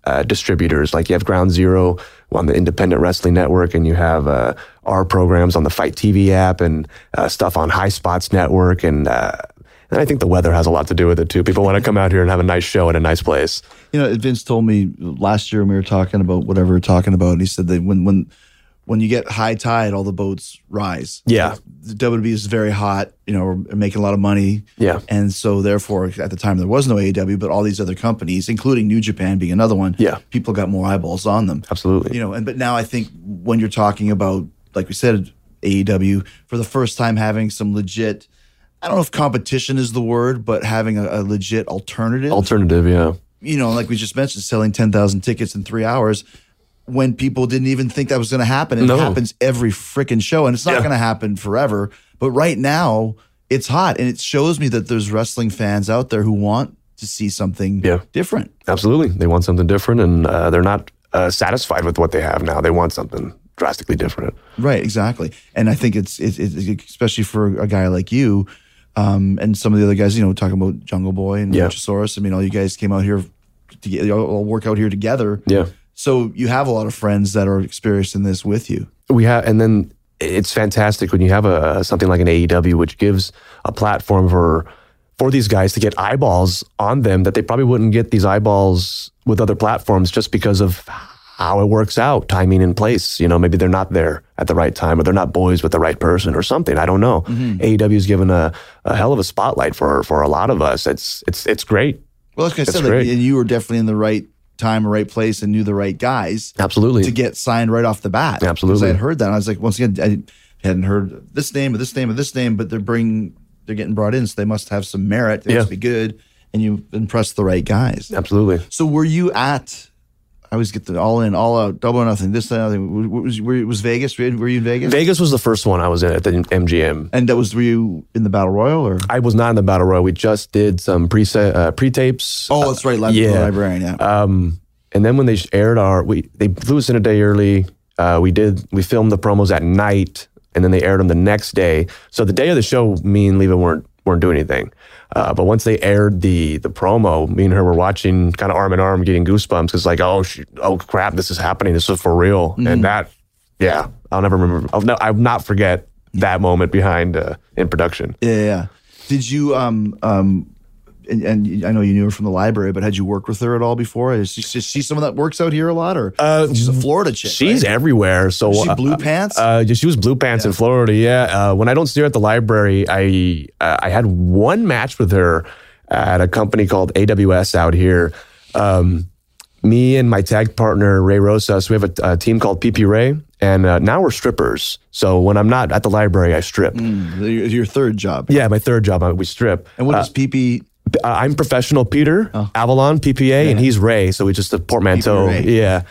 uh, distributors. Like you have Ground Zero on the Independent Wrestling Network, and you have uh, our programs on the Fight T V app, and uh, stuff on High Spots Network, and uh, and I think the weather has a lot to do with it too. People want to come out here and have a nice show in a nice place. You know, Vince told me last year when we were talking about whatever we were talking about, and he said that when when when you get high tide, all the boats rise. Yeah. The W W E is very hot, you know, we're making a lot of money. Yeah. And so therefore, at the time, there was no A E W, but all these other companies, including New Japan being another one, Yeah. people got more eyeballs on them. Absolutely. You know, and but now I think when you're talking about, like we said, A E W, for the first time having some legit, I don't know if competition is the word, but having a, a legit alternative. Alternative, yeah. You know, like we just mentioned, selling ten thousand tickets in three hours when people didn't even think that was going to happen. And No. it happens every freaking show, and it's not Yeah. going to happen forever. But right now, it's hot, and it shows me that there's wrestling fans out there who want to see something Yeah. different. Absolutely. They want something different, and uh, they're not uh, satisfied with what they have now. They want something drastically different. Right, exactly. And I think it's, it's, it's especially for a guy like you um, and some of the other guys, you know, talking about Jungle Boy and Yeah. Luchasaurus. I mean, all you guys came out here to get, you all work out here together. Yeah. So you have a lot of friends that are experienced in this with you. We have, and then it's fantastic when you have a something like an A E W, which gives a platform for for these guys to get eyeballs on them that they probably wouldn't get these eyeballs with other platforms just because of how it works out, timing and place. You know, maybe they're not there at the right time, or they're not boys with the right person, or something. I don't know. Mm-hmm. A E W is given a, a hell of a spotlight for for a lot of us. It's it's it's great. Well, like I That's said, like, great. and you were definitely in the right time, right place, and knew the right guys Absolutely. to get signed right off the bat. Absolutely. Because I had heard that. And I was like, once again, I hadn't heard this name or this name or this name, but they're bringing, they're getting brought in, so they must have some merit. They Yeah. must be good, and you impressed the right guys. Absolutely. So were you at? I always get the all in, all out, double or nothing. This, that, nothing. Was were, was Vegas? Were you were you in Vegas? Vegas was the first one I was in at the M G M. And that was were you in the Battle Royal or? I was not in the Battle Royal. We just did some pre uh, pre tapes. Oh, that's right, Live yeah. the Librarian. Yeah. Um, and then when they aired our, we they flew us in a day early. Uh, we did we filmed the promos at night, and then they aired them the next day. So the day of the show, me and Leva weren't weren't doing anything. Uh, but once they aired the the promo, me and her were watching, kind of arm in arm, getting goosebumps because like, oh, she, oh crap, this is happening. This is for real. Mm-hmm. And that, yeah, I'll never remember. I'll, no, I'll not forget that moment behind uh, in production. Yeah, yeah, yeah. Did you um um and, and I know you knew her from the library, but had you worked with her at all before? Is she, is she someone that works out here a lot, or Uh, she's a Florida chick? She's right? everywhere. So Was she uh, blue pants? Uh, yeah, she was blue pants in Florida. Yeah. Uh, when I don't see her at the library, I uh, I had one match with her at a company called A W S out here. Um, me and my tag partner Ray Rosas, we have a, a team called P P Ray, and uh, now we're strippers. So when I'm not at the library, I strip. Mm, your, your third job. Yeah, my third job, uh, we strip. And what Uh, does P P? Uh, I'm professional Peter, Avalon, P P A, and he's Ray. So we just a portmanteau. P P Ray. Yeah.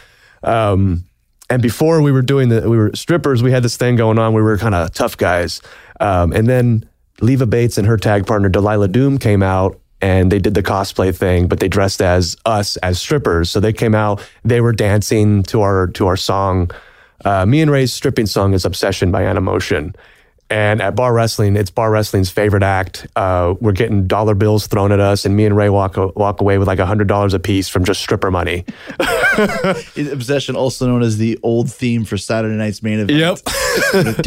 Um, and before we were doing the, we were strippers, we had this thing going on. We were kind of tough guys. Um, and then Leva Bates and her tag partner, Delilah Doom, came out and they did the cosplay thing, but they dressed as us as strippers. So they came out, they were dancing to our, to our song. Uh, me and Ray's stripping song is Obsession by Animotion. And at Bar Wrestling, it's Bar Wrestling's favorite act. Uh, we're getting dollar bills thrown at us, and me and Ray walk walk away with like one hundred dollars a piece from just stripper money. Obsession, also known as the old theme for Saturday Night's Main Event. Yep.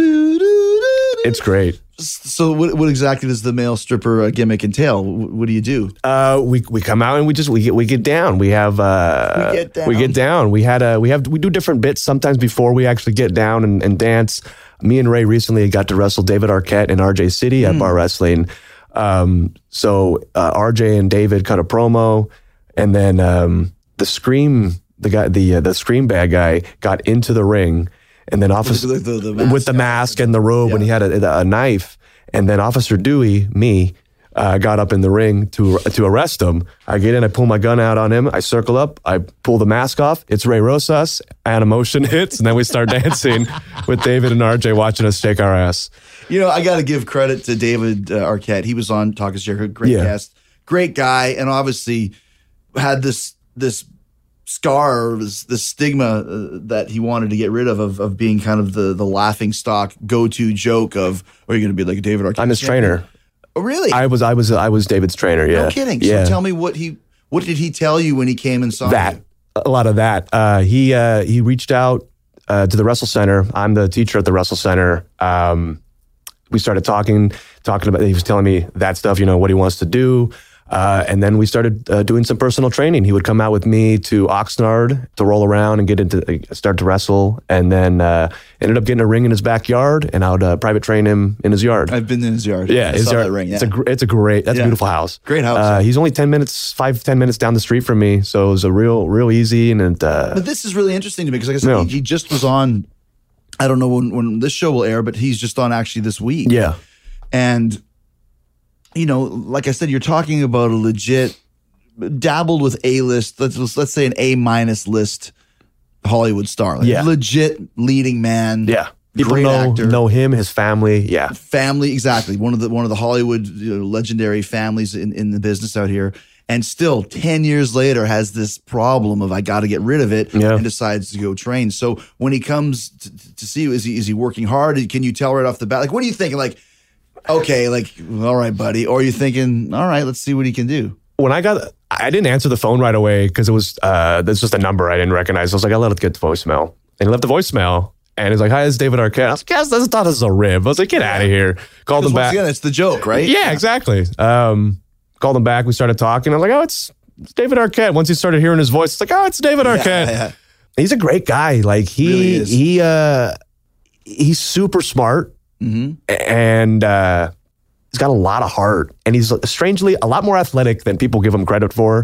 It's great. So, what, what exactly does the male stripper uh, gimmick entail? What, what do you do? Uh, we we come out and we just we get we get down. We have uh, We get down. We get down. We had a we have we do different bits sometimes before we actually get down and, and dance. Me and Ray recently got to wrestle David Arquette in R J City at Bar Wrestling. Um, so uh, R J and David cut a promo, and then um, the Scream the guy the uh, the Scream bad guy got into the ring. And then Officer With the- the- the mask with the mask and the robe, and he had a, a knife. And then Officer Dewey, me, uh, got up in the ring to to arrest him. I get in, I pull my gun out on him. I circle up, I pull the mask off. It's Ray Rosas. Animotion hits, and then we start dancing with David and R J watching us shake our ass. You know, I got to give credit to David uh, Arquette. He was on Talk is Jericho, great Yeah. guest, great guy, and obviously had this this scar, this, this stigma uh, that he wanted to get rid of, of, of being kind of the the laughing stock, go to joke of, "Are you going to be like David Arquette?" I'm his trainer. Oh, really? I was I was I was David's trainer. Yeah. No kidding. Yeah. So tell me what he what did he tell you when he came and saw that you? a lot of that. Uh, he uh, he reached out uh, to the Wrestle Center. I'm the teacher at the Wrestle Center. Um, we started talking, talking about. He was telling me that stuff. You know what he wants to do. Uh, and then we started uh, doing some personal training. He would come out with me to Oxnard to roll around and get into, uh, start to wrestle. And then uh, ended up getting a ring in his backyard, and I would uh, private train him in his yard. I've been in his yard. Yeah, I his saw yard. that ring. Yeah. It's a gr- it's a great. That's Yeah. a beautiful house. Great house. Uh, he's only ten minutes, five ten minutes down the street from me, so it was a real real easy. And it, uh, But this is really interesting to me because, like I said, Yeah. he, he just was on. I don't know when, when this show will air, but he's just on actually this week. yeah, And, you know, like I said, you're talking about a legit, dabbled with A-list, let's let's say an A-minus list Hollywood star. Like Yeah. legit leading man. yeah. People great know actor. know him, his family. Yeah, Family, exactly. One of the one of the Hollywood you know, legendary families in, in the business out here. And still, ten years later, has this problem of I got to get rid of it, Yeah. and decides to go train. So when he comes to, to see you, is he is he working hard? Can you tell right off the bat? Like, what are you thinking? Like, okay, like, all right, buddy. Or are you thinking, all right, let's see what he can do? when I got, I didn't answer the phone right away because it was, uh, there's just a number I didn't recognize. I was like, I let it get the voicemail. And he left the voicemail. And he's like, hi, it's David Arquette. I was like, yes, I thought this was a rib. I was like, get out of here. Called him Because once back. again, it's the joke, right? Yeah, exactly. Um, called him back. We started talking. I'm like, oh, it's, it's David Arquette. Once he started hearing his voice, it's like, oh, it's David Yeah, Arquette. yeah. He's a great guy. Like he, Really is. he, uh, he's super smart, Mhm. and uh, he's got a lot of heart, and he's strangely a lot more athletic than people give him credit for.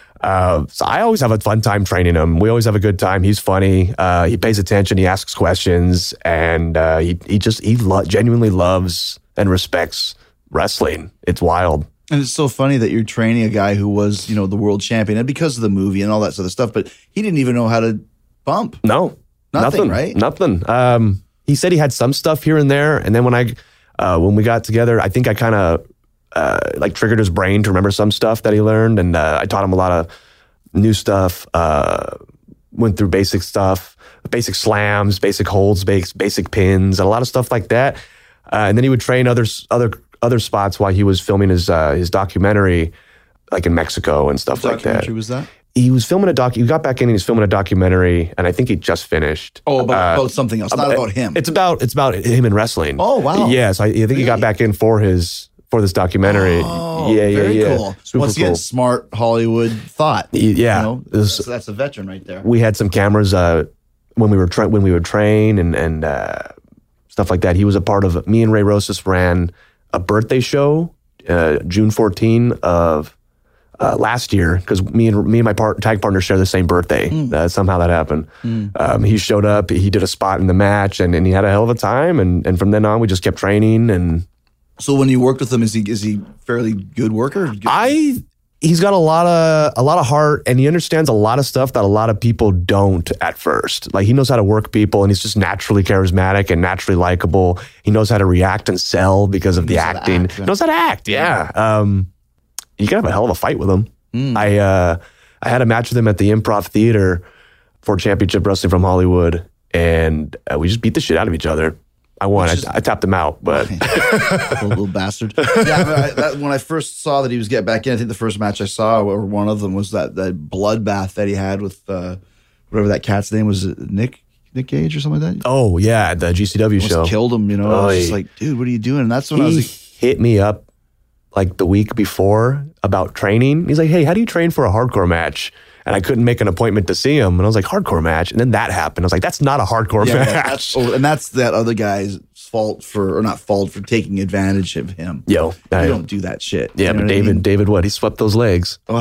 Uh, so I always have a fun time training him. We always have a good time. He's funny. Uh, he pays attention. He asks questions, and uh, he he just he lo- genuinely loves and respects wrestling. It's wild. And it's so funny that you're training a guy who was, you know, the world champion, and because of the movie and all that sort of stuff, but he didn't even know how to bump. No, Nothing, nothing, right? Nothing. Um, he said he had some stuff here and there, and then when I, uh, when we got together, I think I kind of uh, like triggered his brain to remember some stuff that he learned, and uh, I taught him a lot of new stuff. Uh, went through basic stuff, basic slams, basic holds, basic basic pins, and a lot of stuff like that. Uh, and then he would train other other other spots while he was filming his uh, his documentary, like in Mexico and stuff What like that. documentary was that? He was filming a doc. He got back in and he was filming a documentary, and I think he just finished. Oh, about, Uh, about something else, not about him. It's about it's about him in wrestling. Oh, wow. Yes, I, I think he got Really? back in for his for this documentary. Oh, yeah, yeah, very yeah. cool. Super Once again, cool. smart Hollywood thought. Y- yeah. You know? It was- that's, that's a veteran right there. We had some cameras uh, when we were tra- when we would train and and uh, stuff like that. He was a part of. Me and Ray Rosas ran a birthday show uh, June fourteenth of. Uh, last year, because me and me and my part, tag partner share the same birthday. Mm. Uh, somehow that happened. Um, he showed up. He did a spot in the match, and, and he had a hell of a time. And and from then on, we just kept training. And So when you worked with him, is he is he fairly good worker? Good- I, he's got a lot of a lot of heart, and he understands a lot of stuff that a lot of people don't at first. Like he knows how to work people, and he's just naturally charismatic and naturally likable. He knows how to react and sell because of the knows how to acting. act, yeah. He knows how to act. Yeah. Um, you can have a hell of a fight with him. Mm. I uh, I had a match with him at the Improv Theater for Championship Wrestling from Hollywood, and uh, we just beat the shit out of each other. I won. I, Which is- I tapped him out, but little, little bastard. Yeah, but I, that, when I first saw that he was getting back in, I think the first match I saw, or one of them, was that that bloodbath that he had with uh, whatever that cat's name was, it Nick Nick Gage or something like that. oh yeah, the G C W Almost show. killed him. You know, I was just Oy. like, dude, what are you doing? And that's when I He was like, hit me up like the week before about training. He's like, hey, how do you train for a hardcore match? And I couldn't make an appointment to see him. And I was like, hardcore match? And then that happened. I was like, that's not a hardcore yeah, yeah, match. that's, oh, and that's that other guy's fault for, or not fault for taking advantage of him. Yo, You I- don't do that shit. yeah, You know but what I David, mean? David, what? He swept those legs. Oh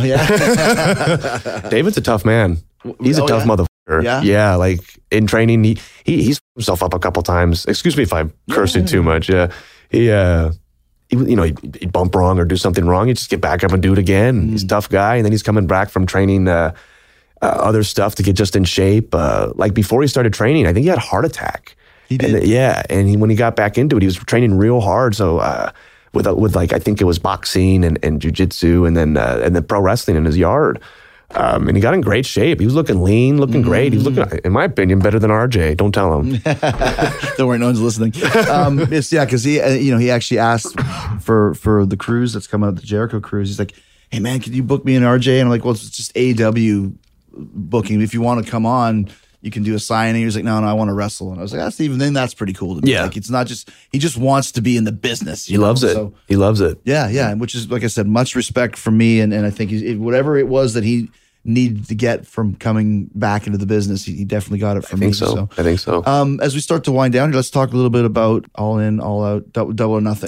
yeah. David's a tough man. He's a Oh, tough yeah? motherfucker. Yeah? Yeah, like in training, he, he he's himself up a couple times. Excuse me if I'm cursing too much. Yeah, he uh, he you know he'd, he'd bump wrong or do something wrong. He'd just get back up and do it again. Mm. He's a tough guy, and then he's coming back from training uh, uh, other stuff to get just in shape. Uh, like before he started training, I think he had a heart attack. He And did. then- yeah, and he, when he got back into it, he was training real hard. So uh, with uh, with like I think it was boxing and, and jujitsu, and then uh, and then pro wrestling in his yard. Um, and he got in great shape. He was looking lean, looking great. He was looking, in my opinion, better than R J. Don't tell him. Don't worry, no one's listening. Um, it's yeah, because he, uh, you know, he actually asked for for the cruise that's coming out, the Jericho cruise. He's like, "Hey man, can you book me an R J?" And I'm like, "Well, it's just A E W booking. If you want to come on, you can do a signing. He was like, no, no, I want to wrestle. And I was like, that's even then that's pretty cool to me. Yeah. Like, it's not just, he just wants to be in the business. He loves know? it. So, he loves it. yeah, yeah. And which is, like I said, much respect from me. And, and I think he's, whatever it was that he needed to get from coming back into the business, he, he definitely got it from I think me. so. so. I think so. Um, as we start to wind down, let's talk a little bit about All In, All Out, Double, double or Nothing.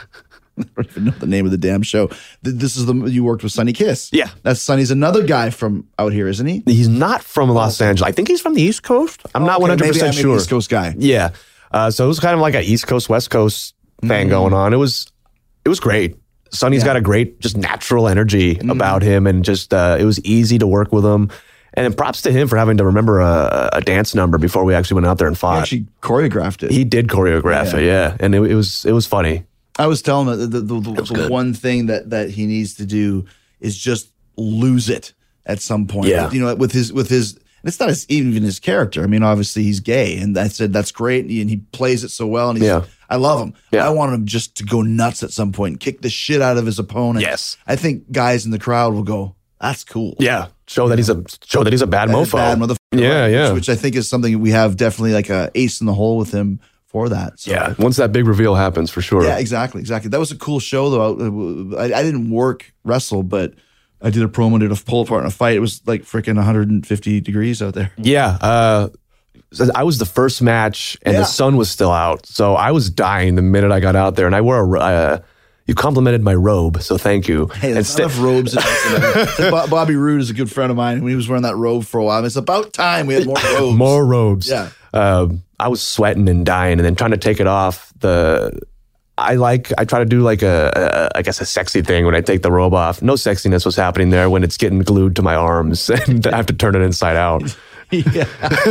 I don't even know the name of the damn show. Th- This is the you worked with Sonny Kiss. Yeah. That's Sonny's another guy from out here, isn't he? He's not from Los Angeles. I think he's from the East Coast. I'm not Okay, one hundred maybe percent I'm an sure. East Coast guy. Yeah. Uh, so it was kind of like an East Coast, West Coast thing Mm-hmm. going on. It was it was great. Sonny's Yeah. got a great, just natural energy Mm-hmm. about him, and just uh, it was easy to work with him. And then props to him for having to remember a, a dance number before we actually went out there and He fought. actually choreographed it. He did choreograph Yeah. it, yeah, and it, it was it was funny. I was telling him that the, the, the, the good. one thing that that he needs to do is just lose it at some point. Yeah. You know, with his with his and it's not his, even his character. I mean, obviously he's gay, and I said that's great, and he, and he plays it so well. And he's, Yeah. I love him. Yeah. I want him just to go nuts at some point, and kick the shit out of his opponent. Yes. I think guys in the crowd will go, "That's cool." Yeah, show that he's a show that he's a bad That mofo. is bad motherfucker. Yeah, Which- yeah. Which, I think is something we have definitely like a ace in the hole with him for that. So. Yeah, once that big reveal happens, for sure. Yeah, exactly, exactly. That was a cool show, though. I, I didn't work wrestle, but I did a promo, did a pull apart in a fight. It was like freaking one hundred fifty degrees out there. Yeah, uh, I was the first match, and Yeah. the sun was still out, so I was dying the minute I got out there. And I wore a. Uh, you complimented my robe, so thank you. Hey, there's And not enough robes. In this, you know. Bo- Bobby Roode is a good friend of mine. When he was wearing that robe for a while, it's about time we had more robes. more robes. Yeah. Um, I was sweating and dying, and then trying to take it off. The I like I try to do like a, a I guess a sexy thing when I take the robe off. No sexiness was happening there when it's getting glued to my arms, and I have to turn it inside out. Yeah.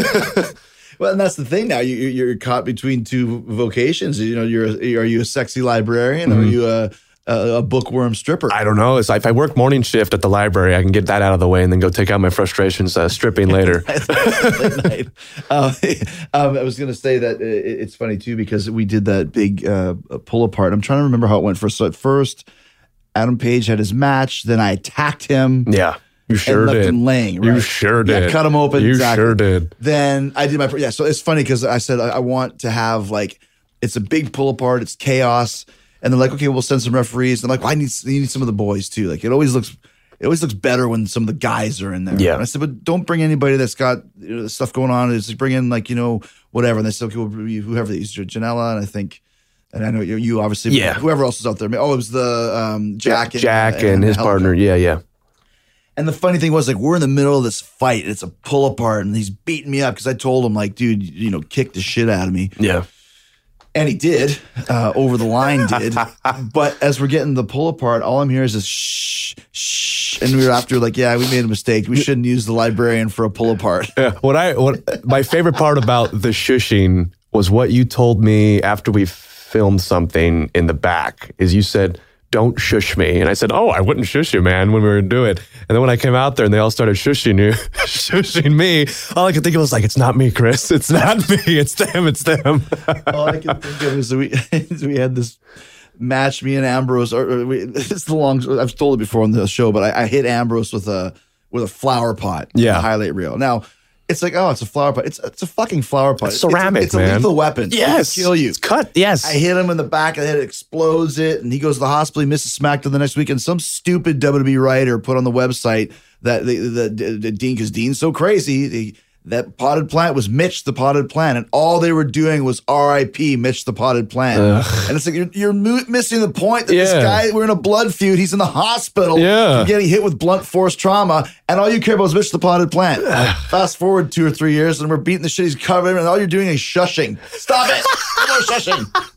Well, and that's the thing now. You, you- you're caught between two vocations. You know, you're a, are you a sexy librarian or are you a, a, a bookworm stripper? I don't know. It's like if I work morning shift at the library, I can get that out of the way and then go take out my frustrations uh, stripping later. Late night. Um, um, I was going to say that it, it's funny too because we did that big uh, pull apart. I'm trying to remember how it went first. So at first, Adam Page had his match. Then I attacked him. Yeah, you sure and left did. him laying. You right? sure Yeah, did. cut him open. You exactly. sure did. Then I did my yeah. So it's funny because I said I, I want to have like it's a big pull apart. It's chaos, and they're like, okay, we'll send some referees. And I'm like, well, I need you need some of the boys too. Like it always looks it always looks better when some of the guys are in there. Yeah. And I said, but don't bring anybody that's got you know, stuff going on. Just bring in like you know whatever. And they said, okay, we'll bring whoever they use, Janela, and I think. And I know you, you obviously, Yeah. whoever else is out there. Oh, it was the um, Jack and, Jack and, his Helico. partner. Yeah, yeah. And the funny thing was, like, we're in the middle of this fight. It's a pull apart, and he's beating me up because I told him, like, dude, you know, kick the shit out of me. Yeah. And he did, uh, over the line did. But as we're getting the pull apart, all I'm hearing is this shh, shh. And we were after, like, yeah, we made a mistake. We shouldn't use the librarian for a pull apart. Yeah. What I what my favorite part about the shushing was what you told me after we filmed something in the back is you said, don't shush me. And I said, oh, I wouldn't shush you, man, when we were doing it. And then when I came out there and they all started shushing you, shushing me, all I could think of was like, it's not me, Chris. It's not me. It's them. It's them. All I can think of is that we, we had this match, me and Ambrose. Or, or we, it's the long, I've told it before on the show, but I, I hit Ambrose with a with a flower pot. Yeah. a highlight reel. Now, it's like, oh, it's a flower pot. It's it's a fucking flower pot. It's ceramic, it's a, man. It's a lethal weapon. Yes. It can kill you. It's cut. Yes. I hit him in the back of the head, it explodes it, and he goes to the hospital. He misses SmackDown the next week, and some stupid W W E writer put on the website that the, the, the, the Dean, because Dean's so crazy, the, that potted plant was Mitch the potted plant, and all they were doing was R I P Mitch the potted plant. And it's like, you're, you're mo- missing the point that this Yeah. guy, we're in a blood feud, he's in the hospital, Yeah. for getting hit with blunt force trauma, and all you care about is Mitch the potted plant. Fast forward two or three years, and we're beating the shit he's covered, and all you're doing is shushing. Stop it! No more shushing.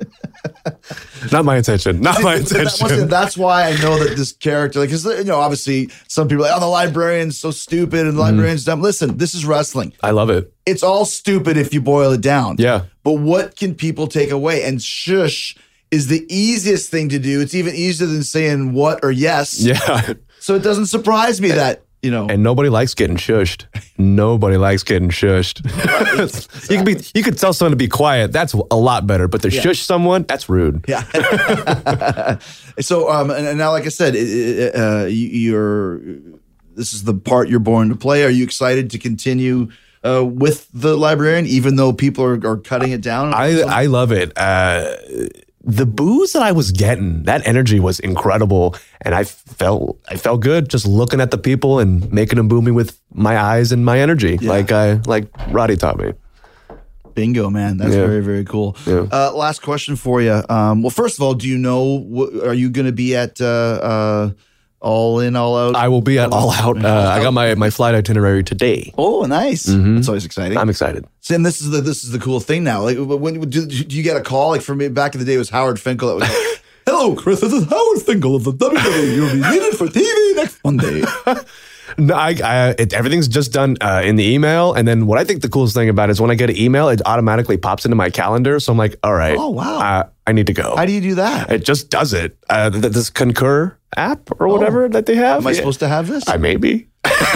Not my intention. Not my That- once again, intention. that's why I know that this character, like, because you know, obviously, some people are like, oh, the librarian's so stupid and the librarian's dumb. Listen, this is wrestling. I love it. It's all stupid if you boil it down. Yeah. But what can people take away? And shush is the easiest thing to do. It's even easier than saying what or yes. Yeah. So it doesn't surprise me that, you know. And nobody likes getting shushed. Nobody likes getting shushed. You can be, you could tell someone to be quiet. That's a lot better. But to shush someone, that's rude. Yeah. So, um, and, and now, like I said, it, it, uh, you, you're this is the part you're born to play. Are you excited to continue uh, with the librarian, even though people are, are cutting it down? I I love it. Uh, the booze that I was getting, that energy was incredible, and I felt I felt good just looking at the people and making them boo me with my eyes and my energy, Yeah. like I like Roddy taught me. Bingo, man. That's Yeah. very, very cool. Yeah. Uh, last question for you. Um, well, first of all, do you know, wh- are you going to be at uh, uh, All In, All Out? I will be at All Out. Uh, I got my my flight itinerary today. oh, nice. That's always exciting. I'm excited. See, and this is the this is the cool thing now. Like, when do, do you get a call? Like for me, back in the day, it was Howard Finkel. That was like, "Hello, Chris. This is Howard Finkel of the W W E. You'll be needed for T V next Monday." No, I, I, it, everything's just done uh, in the email. And then what I think the coolest thing about it is when I get an email, it automatically pops into my calendar. So I'm like, all right. Oh, wow. Uh, I need to go. How do you do that? It just does it. Uh, th- this Concur app or whatever that they have. Am I Yeah. supposed to have this? I may be.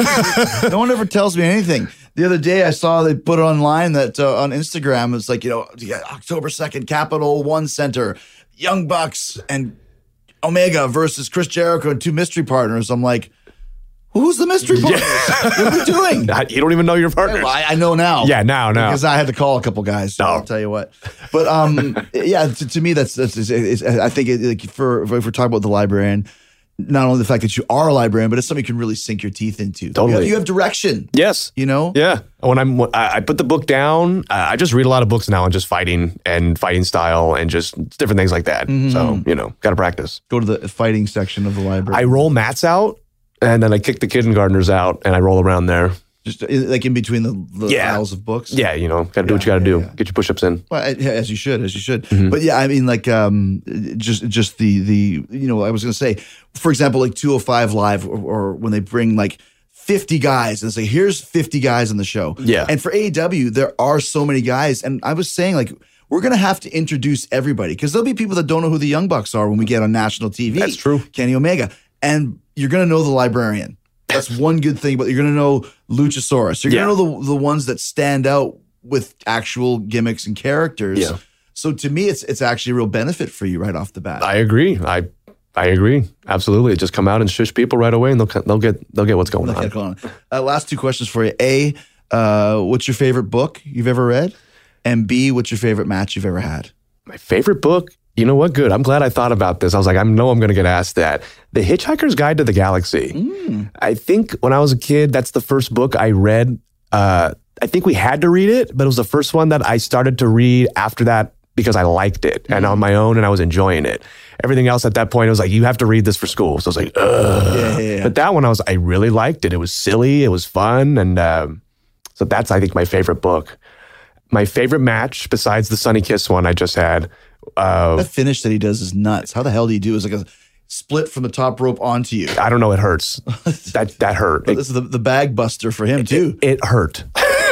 No one ever tells me anything. The other day, I saw they put online that uh, on Instagram, it's like, you know, you got October second, Capital One Center, Young Bucks and Omega versus Chris Jericho and two mystery partners. I'm like, who's the mystery partners? What are we doing? You don't even know your partners. Well, I, I know now. Yeah, now, now. Because I had to call a couple guys. So No. I'll tell you what. But um, yeah, to, to me, that's, that's it's, it's, I think it, like for, for if we're talking about the librarian, not only the fact that you are a librarian, but it's something you can really sink your teeth into. Totally. You have, you have direction. Yes. You know? Yeah. When I'm, when I I put the book down, uh, I just read a lot of books now on just fighting and fighting style and just different things like that. Mm-hmm. So, you know, got to practice. Go to the fighting section of the library. I roll mats out and then I kick the kindergartners out and I roll around there. Just in, like in between the, the Yeah. aisles of books. Yeah, you know, got to do what you Yeah, got to yeah, do. yeah. Get your push-ups in. Well, I- yeah, as you should, as you should. Mm-hmm. But yeah, I mean, like, um, just just the the you know, I was gonna say, for example, like two oh five Live, or, or when they bring like fifty guys and say, here's fifty guys on the show. Yeah. And for A E W, there are so many guys, and I was saying like, we're gonna have to introduce everybody because there'll be people that don't know who the Young Bucks are when we get on national T V. That's true. Kenny Omega, and you're gonna know the librarian. That's one good thing, but you're going to know Luchasaurus. You're Yeah. going to know the, the ones that stand out with actual gimmicks and characters. Yeah. So to me, it's it's actually a real benefit for you right off the bat. I agree. I I agree. Absolutely. Just come out and shush people right away and they'll they'll get they'll get what's going Okay, on. go on. Uh, last two questions for you. A, uh, what's your favorite book you've ever read? And B, what's your favorite match you've ever had? My favorite book, you know what? Good. I'm glad I thought about this. I was like, I know I'm going to get asked that. The Hitchhiker's Guide to the Galaxy. Mm. I think when I was a kid, that's the first book I read. Uh, I think we had to read it, but it was the first one that I started to read after that because I liked it and on my own and I was enjoying it. Everything else at that point, it was like, you have to read this for school. So I was like, ugh. Yeah, yeah, yeah. But that one, I was, I really liked it. It was silly. It was fun. And um, so that's, I think, my favorite book. My favorite match, besides the Sunny Kiss one I just had, uh, The finish that he does is nuts. How the hell do you do? It's like a split from the top rope onto you. I don't know, it hurts. that that hurt. It, This is the, the bag buster for him, too. it hurt.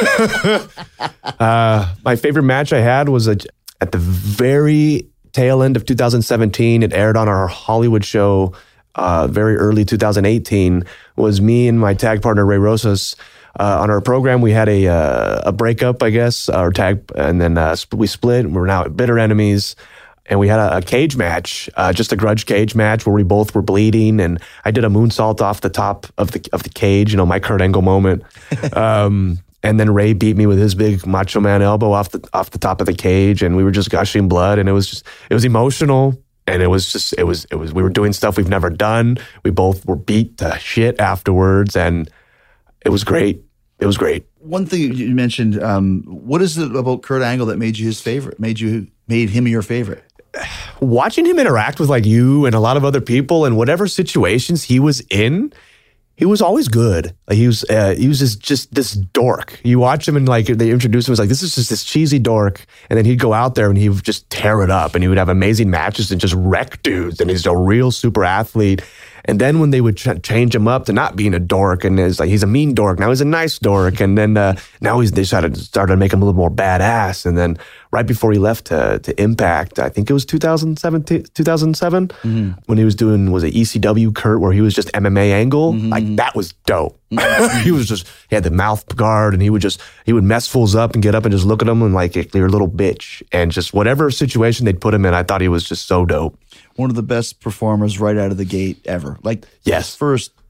uh, my favorite match I had was a, at the very tail end of two thousand seventeen. It aired on our Hollywood show uh, very early two thousand eighteen. Was me and my tag partner, Ray Rosas. Uh, on our program, we had a uh, a breakup, I guess, our tag, and then uh, sp- we split. We're now bitter enemies, and we had a, a cage match, uh, just a grudge cage match where we both were bleeding, and I did a moonsault off the top of the of the cage, you know, my Kurt Angle moment. Um, and then Ray beat me with his big Macho Man elbow off the off the top of the cage, and we were just gushing blood, and it was just it was emotional. And it was just, it was, it was, we were doing stuff we've never done. We both were beat to shit afterwards, and it was great. It was great. One thing you mentioned, um, what is it about Kurt Angle that made you his favorite? Made you made him your favorite? Watching him interact with like you and a lot of other people and whatever situations he was in, he was always good. Like he was, uh, he was just, just this dork. You watch him and like they introduced him as like, this is just this cheesy dork. And then he'd go out there and he would just tear it up and he would have amazing matches and just wreck dudes. And he's a real super athlete. And then when they would ch- change him up to not being a dork, and it's like he's a mean dork, now he's a nice dork, and then uh, now he's they started started to make him a little more badass. And then right before he left to, to Impact, I think it was two thousand seven, two thousand seven mm-hmm. when he was doing was it E C W Kurt, where he was just M M A Angle, mm-hmm. like that was dope. He was just he had the mouth guard, and he would just he would mess fools up and get up and just look at them and like they're a little bitch, and just whatever situation they'd put him in, I thought he was just so dope. One of the best performers right out of the gate ever. Like yes, first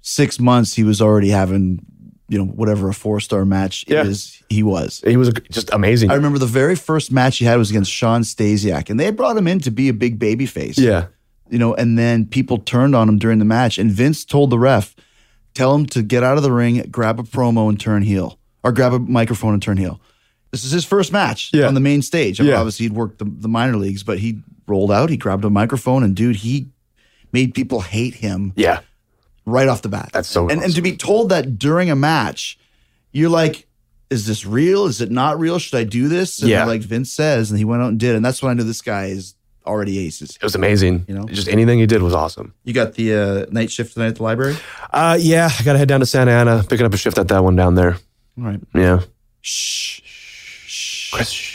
six months, he was already having, you know, whatever a four-star match Yeah. is, he was. He was just amazing. I remember the very first match he had was against Sean Stasiak, and they had brought him in to be a big baby face. Yeah. You know, and then people turned on him during the match, and Vince told the ref, tell him to get out of the ring, grab a promo and turn heel, or grab a microphone and turn heel. This is his first match Yeah. on the main stage. I mean, Yeah. obviously, he'd worked the, the minor leagues, but he rolled out, he grabbed a microphone, and dude, he made people hate him Yeah. right off the bat. That's so and, and awesome. to be told that during a match, you're like, is this real? Is it not real? Should I do this? And Yeah. like Vince says, and he went out and did. And that's when I knew this guy is already aces. It was amazing. You know? Just anything he did was awesome. You got the uh, night shift tonight at the library? Uh, yeah, I got to head down to Santa Ana, picking up a shift at that one down there. All right. Yeah. Shh. Shh. Chris.